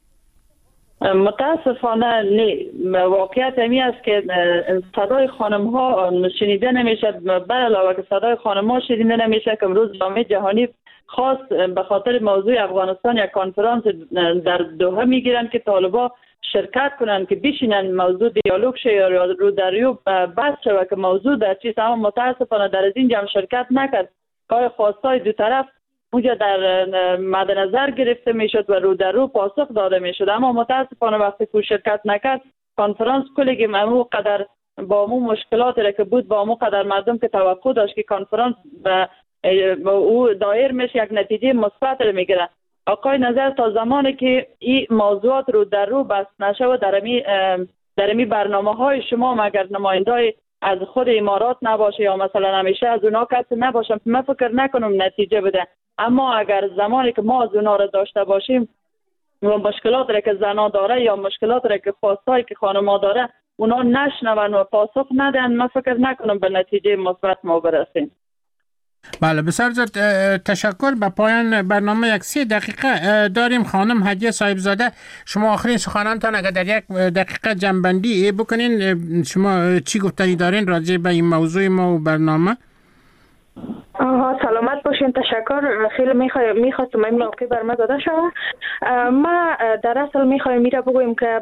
متاسفانه نه. واقعیت همی است که صدای خانم ها شنیده نمیشه. بر علاوه که صدای خانم ها شنیده نمیشه که امروز جامعه جهانی خاص به خاطر موضوع افغانستان یک کنفرانس در دوحه میگیرن که طالبان شرکت کنن که بشینن موضوع دیالوگ شه یا رو در رو بحث شه که موضوع در چیست. اما متاسفانه در از این جمع شرکت نکرد. که خواستای دو طرف اونجا در مد نظر گرفته میشد و رو در رو پاسخ داده میشد. اما متاسفانه وقتی که شرکت نکرد کنفرانس کلی امو قدر با مو مشکلات را که بود با مو قدر مردم که توقع داشت که کنفرانس با او دایر میشه یک نتیجه مثبت را میگیره. آقای نظر تا زمانی که این موضوعات رو در رو بس نشه و در امی در امی برنامه های شما مگر نمایندای از خود امارات نباشه یا مثلا همیشه از اونا کسی نباشه، من فکر نکنم نتیجه بده. اما اگر زمانی که ما از اونا را داشته باشیم و مشکلات را که زنا داره یا مشکلات را که خواستایی که خانما داره اونا نشنون و پاسخ ندن، من فکر نکنم به نتیجه مثبت ما برسیم. بله بسیار زیاد تشکر. به پایان برنامه یک سی دقیقه داریم. خانم هدیه صاحبزاده، شما آخرین سخنانتان اگر در یک دقیقه جنبندی بکنین، شما چی گفتنی دارین راجع به این موضوع ما و برنامه؟ آها سلامت باشین. تشکر. خیلی میخوام میخواستم این موقع بر ما داده شود. ما در اصل میخوایم میره بگویم که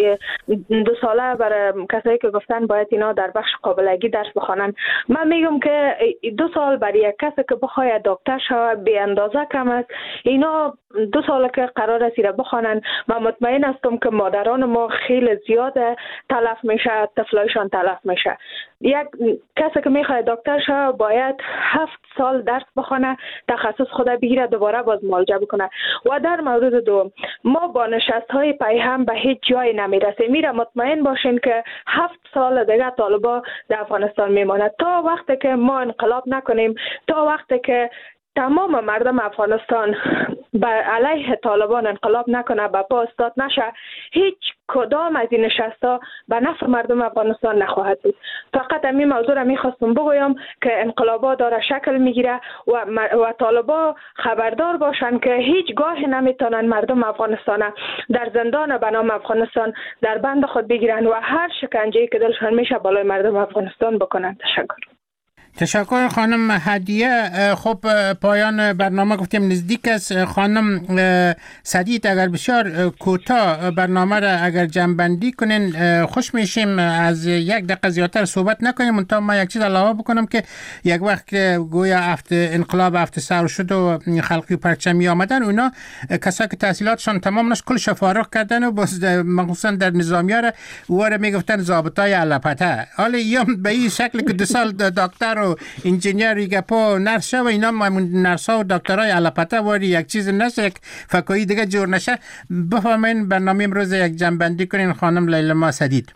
دو ساله برای کسایی که گفتن باید اینا در بخش قابلگی درس بخوانن. من میگم که دو سال برای یک کسی که بخواد دکتر شود به اندازه کم است. اینا دو ساله که قرار است ایره بخوانن. من مطمئن هستم که مادران ما خیلی زیاده تلف میشه، طفلایشان تلف میشه. یک کسی که میخواد دکتر شود باید هفت سال درس بخونه، تخصص خود بگیره، دوباره باز معالجه بکنه. و در مورد دو ما با نشست های پیهم به هیچ جای نمیرسیم. میره مطمئن باشین که هفت سال دیگه طالبان در افغانستان میماند. تا وقتی که ما انقلاب نکنیم، تا وقتی که تمام مردم افغانستان بر علیه طالبان انقلاب نکنه، به پا استاد نشه، هیچ کدام از این نشستا به نفع مردم افغانستان نخواهد بود. فقط همین موضوع را میخواستم بگویم که انقلابا داره شکل میگیره و, و طالبان خبردار باشن که هیچ گاه نمیتونن مردم افغانستان در زندان به نام افغانستان در بند خود بگیرن و هر شکنجه‌ای که دلشان میشه بالای مردم افغانستان بکنن. تشکر. تشکر خانم هدیه. خب پایان برنامه گفتیم نزدیک است. خانم سدید اگر بسیار کوتاه برنامه را اگر جمع‌بندی کنین خوش میشیم. از یک دقیقه زیادتر صحبت نکنیم. منتها من یک چیز علاوه بکنم که یک وقت که گویا هفته انقلاب هفته سر شد و خلقی پرچمی آمدن، اونا کسایی که تحصیلاتشان تمام نشد کلش فارغ کردن و باز مخصوصا در نظامیه را واره میگفتن ضابطای علپته. حالا یا به این شکل که دو سال دکتر انجینیر گپا نرس و اینا نرسا و دکترای علپته واری یک چیز نشه، یک فکایی دیگه جور نشه. بفهمین برنامه امروز یک جنبندی کنین خانم لیلا سدید.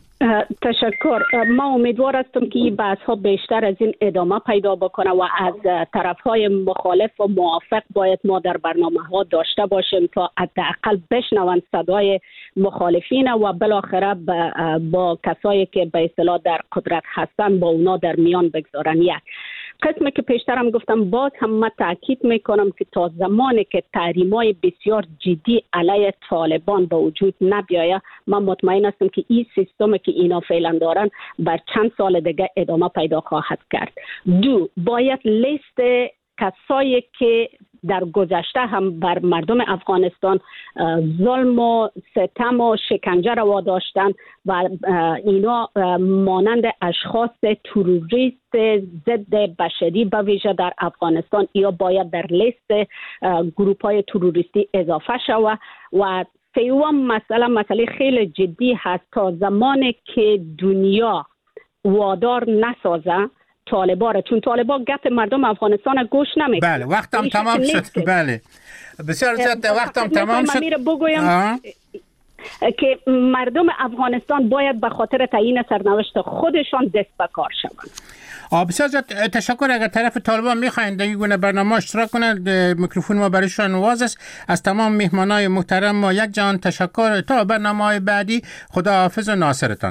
تشکر. ما امیدوار هستم که این بحث ها بیشتر از این ادامه پیدا بکنه و از طرف های مخالف و موافق باید ما در برنامه ها داشته باشیم تا حداقل بشنون صدای مخالفین و بالاخره با, با کسایی که به اصطلاح در قدرت هستن با اونا در میان بگذارن. یک قسمی که پیشترم گفتم باز هم من تاکید میکنم که تا زمانی که تحریم‌های بسیار جدی علیه طالبان به وجود نبیاید، من مطمئن هستم که این سیستمی که اینا فعلا دارن بر چند سال دیگه ادامه پیدا خواهد کرد. دو، باید لیست کسایی که در گذشته هم بر مردم افغانستان ظلم و ستم و شکنجه روا داشتند و اینا مانند اشخاص تروریست ضد بشری به ویژه در افغانستان یا باید در لیست گروپ‌های تروریستی اضافه شود. و سوم مسئله مسئله خیلی جدی هست. تا زمانی که دنیا وادار نسازه طالبان، چون طالبان گپ مردم افغانستان گوش نمیکنه. بله وقتم تمام شد. بله بسیار زیاد وقتم تمام شد. من بگویم آه. که مردم افغانستان باید به خاطر تعیین سرنوشت خودشان دست به کار شوند. بسیار زیاد تشکر. اگر طرف طالبان میخواین در این گونه برنامه اشتراک کنند میکروفون ما برایشان واز است. از تمام مهمانای محترم ما یک جان تشکر. تا برنامه‌های بعدی خدا حافظ و ناصرتان.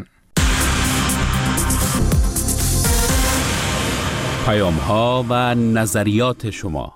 پیام‌ها و نظریات شما.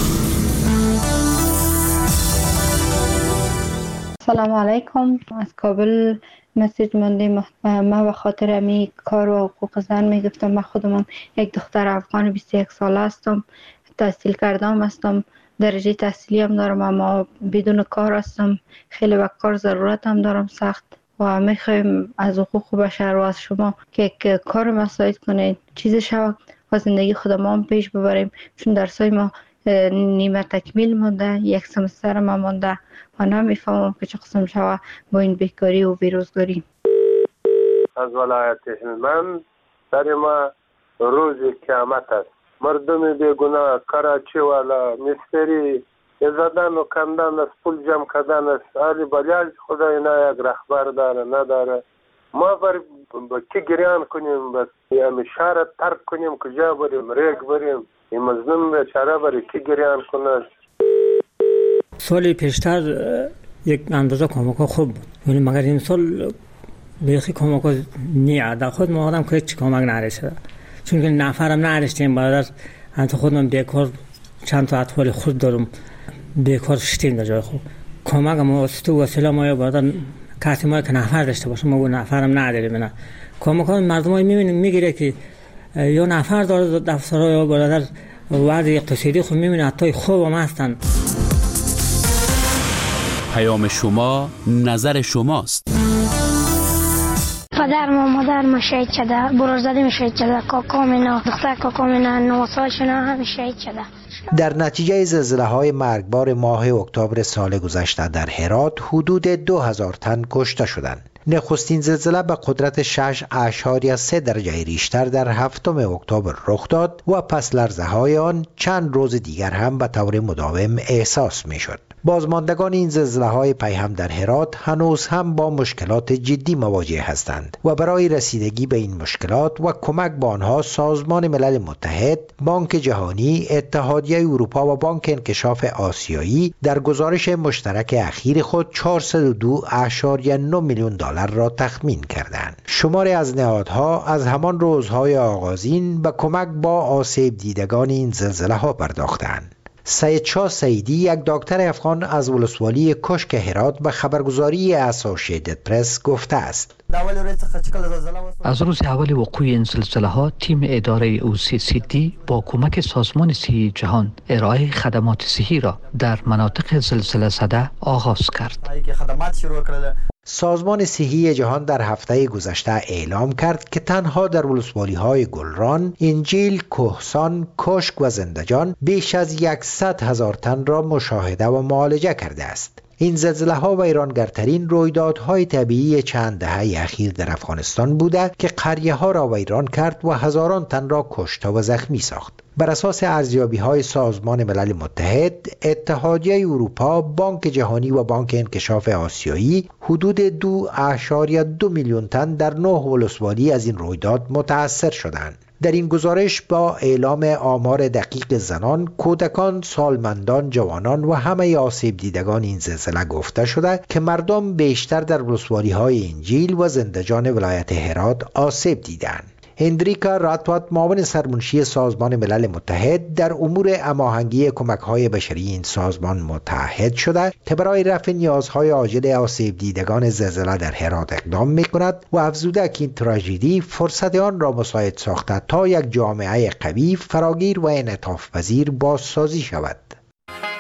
سلام علیکم. از کابل مسیج مانده. ما به خاطر امی کار و حقوق زن میگفتم. من خودم یک دختر افغان بیست و یک ساله هستم. تحصیل کردم هستم. درجه تحصیلی هم دارم اما بدون کار هستم. خیلی به کار ضرورت هم دارم سخت و میخوایم از حقوق بشر و از شما که کار مساعد کنید چیز شود و زندگی خودمان پیش ببریم، چون درسای ما نیمه تکمیل مونده، یک سمستر ما مونده و نمیفهمم که چه قسم شود با این بیکاری و بیروزگاری. از ولایت هلمند در ما روز قیامت است. مردم بیگناه کراچی والا مستری زدن و کندن است، پول جمع کردن است. علی بلیال خدا اینا یک رهبر داره نداره. ما بر کی گریان کنیم، بس یعنی شهر ترک کنیم، کجا بریم، ریگ بریم، این مظلوم بیچاره برای کی گریان کنه. سال پیشتر یک اندازه کمک خوب بود، ولی مگر این سال بیخی کمک نیه. در خود ما آدم که چی کمک نرسیده، چون که نفرم نرسیدیم. برادر انت خودم بیکار چند تا اطفال خود دارم، بیکار شدیم در جای خوب. کمک ما تو وسیله ما یا برادر کسی ما که نفر داشته باشه، ما نفرم نداریم. نه کمک ها مردم های میبینیم میگیره که یا نفر داره دفترها یا برادر وضع اقتصادی خود میبینه حتی خوب هم هستن. پیام شما نظر شماست. پدر و مادر ما شهید شده، برادرم شهید شده، کاکام اینا، دختر کاکام اینا نه سالشون هم شهید شده. در نتیجه زلزله‌های مرگبار ماه اکتبر سال گذشته در هرات حدود دو هزار تن کشته شدند. نخستین زلزله به قدرت شش اشاریه سه درجه ریشتر در هفتم اکتبر رخ داد و پس لرزه های آن چند روز دیگر هم به طور مداوم احساس می شد. بازماندگان این زلزله های پیهم در هرات هنوز هم با مشکلات جدی مواجه هستند و برای رسیدگی به این مشکلات و کمک به آنها سازمان ملل متحد، بانک جهانی، اتحادیه اروپا و بانک انکشاف آسیایی در گزارش مشترک اخیر خود چهارصد و دو اشاریه نه میلیون دلار را تخمین کردند. شماری از نهادها از همان روزهای آغازین به کمک با آسیب دیدگان این زلزله ها پرداختند. سید شاه سیدی، یک دکتر افغان از ولسوالی کشک هرات، به خبرگزاری اسوسییتد پرس گفته است: از روز اول وقوع این زلزله ها تیم اداره او سی سی دی با کمک سازمان صحی جهان ارائه خدمات صحی را در مناطق زلزله زده آغاز کرد. سازمان صحی جهان در هفته گذشته اعلام کرد که تنها در ولسوالی های گلران، انجیل، کهسان، کشک و زندجان بیش از صد هزار تن را مشاهده و معالجه کرده است. این زلزله ها ویرانگرترین رویدادهای طبیعی چند دهه اخیر در افغانستان بوده که قریه ها را ویران کرد و هزاران تن را کشته و زخمی ساخت. بر اساس ارزیابی های سازمان ملل متحد، اتحادیه اروپا، بانک جهانی و بانک انکشاف آسیایی حدود دو اشاریه دو میلیون تن در نه ولسوالی از این رویداد متاثر شدند. در این گزارش با اعلام آمار دقیق زنان، کودکان، سالمندان، جوانان و همه آسیب دیدگان این زلزله گفته شده که مردم بیشتر در ولسوالی های انجیل و زندجان ولایت هرات آسیب دیدند. هندریکا راتوات، معاون سرمنشی سازمان ملل متحد در امور هماهنگی کمک‌های بشری این سازمان، متحد شده که برای رفع نیازهای عاجل آسیب دیدگان زلزله در هرات اقدام می‌کند و افزوده که این تراژدی فرصت آن را مساعد ساخته تا یک جامعه قوی، فراگیر و انعطاف پذیر بازسازی شود.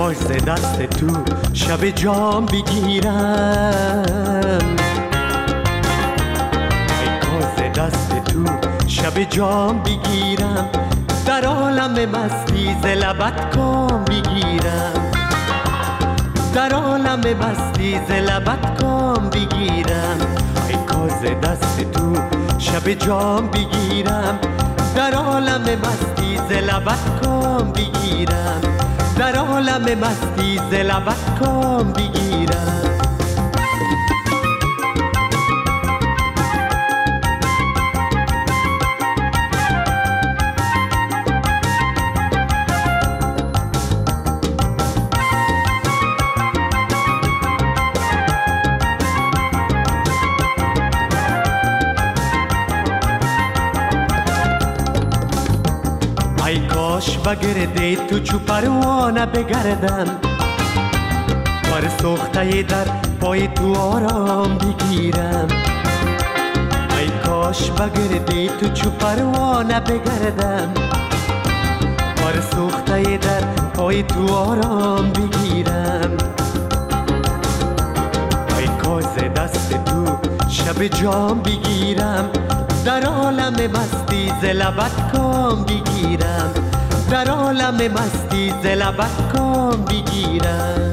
کاش ز دست تو شب جام بگیرم، ای کاش ز دست تو شب جام بگیرم، در عالم مستی ز لبت کام بگیرم، در عالم مستی ز لبت کام بگیرم، ای کاش ز دست تو شب جام بگیرم، در عالم مستی ز لبت کام بگیرم، در عالم مستی ز لبت کام بگیرم. بگرده تو چو پروانه بگردم، پر سوخته در پای تو آرام بگیرم، ای کاش بگرده تو چو پروانه بگردم، پر سوخته در پای تو آرام بگیرم، ای کاش ز دست تو شب جام بگیرم، در عالم مستی ز لبت کام بگیرم، در عالم مستی ز لبت کام بگیرم.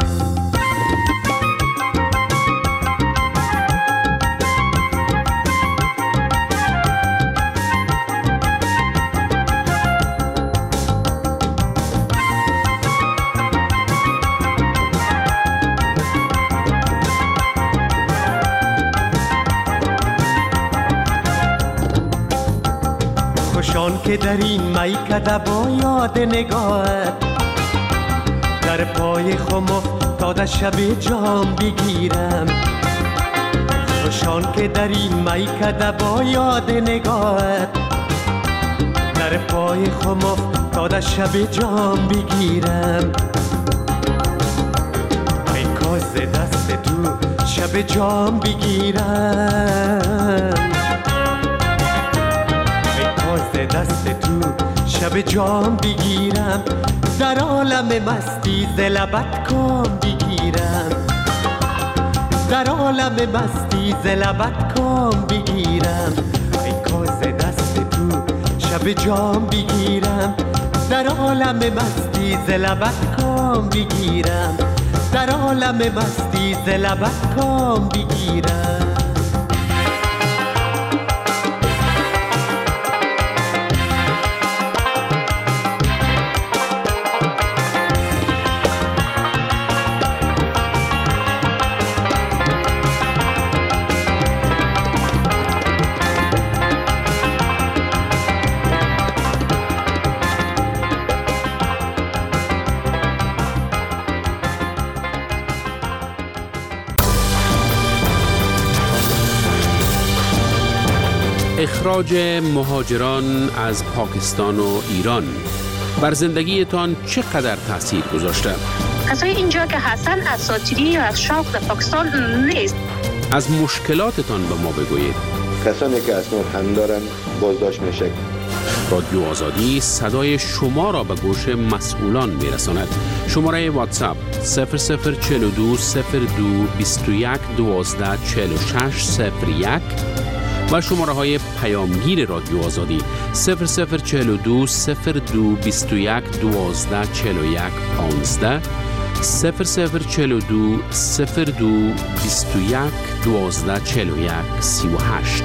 خوشان که در این میکده با یاد نگاهت، در پای خم افتاده شب جام بگیرم، خوشان که در این میکده با یاد نگاهت، در پای خم افتاده شب جام بگیرم، ای کاش ز دست تو شب جام بگیرم، دست تو شب جام بگیرم، در عالم مستی ز لبت کام بگیرم، در عالم مستی ز لبت کام بگیرم، ای کاش ز دست تو شب جام بگیرم، در عالم مستی ز لبت کام بگیرم، در عالم مستی ز لبت کام بگیرم. اخراج مهاجران از پاکستان و ایران بر زندگیتان چقدر تاثیر گذاشته؟ کسای اینجا که هستن اساطیری یا از شوق در پاکستان نیست. از مشکلاتتان به ما بگویید. کسانی که اسناد هم دارن بازداشت میشه. رادیو آزادی صدای شما را به گوش مسئولان میرساند. شماره واتساپ صفر صفر چهل و دو صفر دو بیست و یک دوازده چهل و شش صفر یک و شماره های پیامگیر رادیو آزادی صفر صفر چهل و دو صفر دو بیست و یک دوازده چهل و یک پانزده صفر صفر چهل و دو صفر دو بیست و یک دوازده چهل و یک سی و هشت.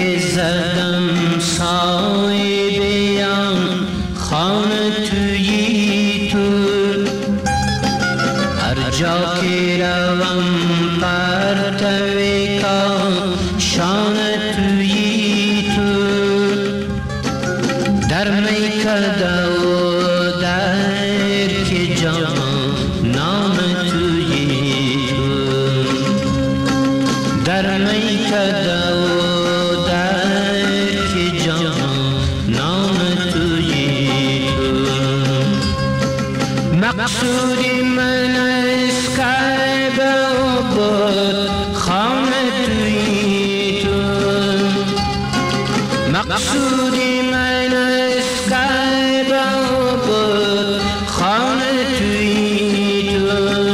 زدم صاحبیان خانه توی تو، هر جا که روم پرتوی کاشانه توی تو، در میکده و در که جانان توی تو، در میکده و در که جانان توی تو، مقصود من از کعبه بود خانه توی تو، مقصود من از کعبه بود خانه توی تو،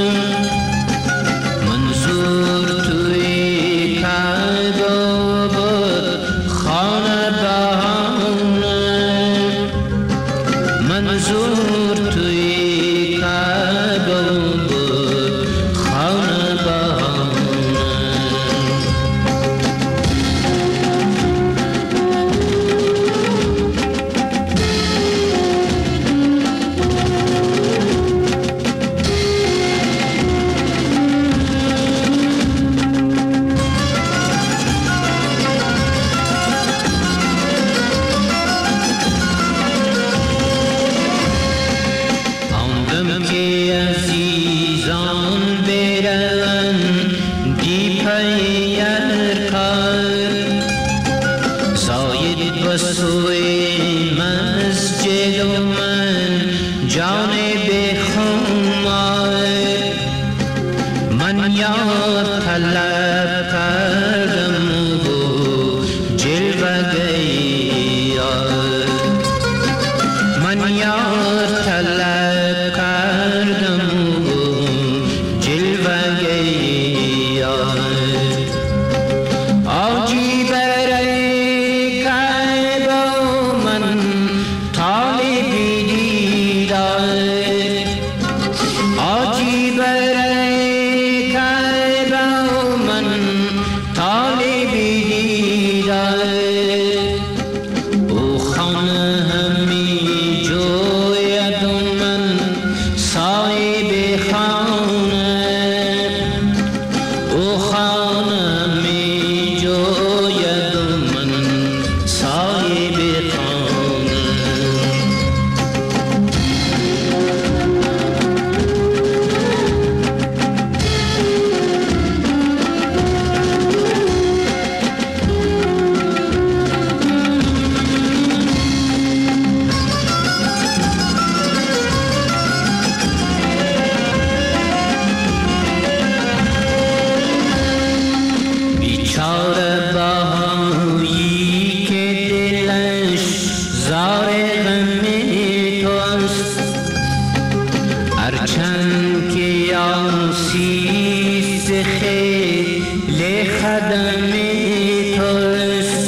منظور توی کعبه بود خانه بهانه، منظور توی کعبه بود خانه بهانه. آمدم که عزیزان برون دی پیر کار، زاید بسوی مسجد و من جانب خمار، من یار طلب کردم و جلوه گیار، من یار طلب کردم و جلوه گیار، آجی برای کعبه و من طالبی دیدار، آجی برای کعبه و من طالبی دیدار، او خانه همی جوید و من صاحب خانه، او خانه همی جوید و من صاحب خانه. بیچاره بهایی که دلش زار غم توست، هرچند که یاسیست خیل خدم توست،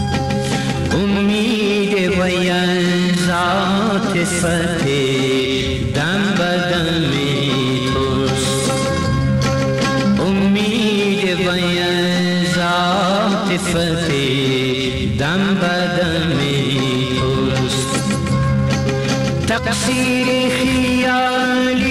امید وی ذات فتح دم بدم توست، امید وی ذات فتح دم بدم توست، تقصیر خیالی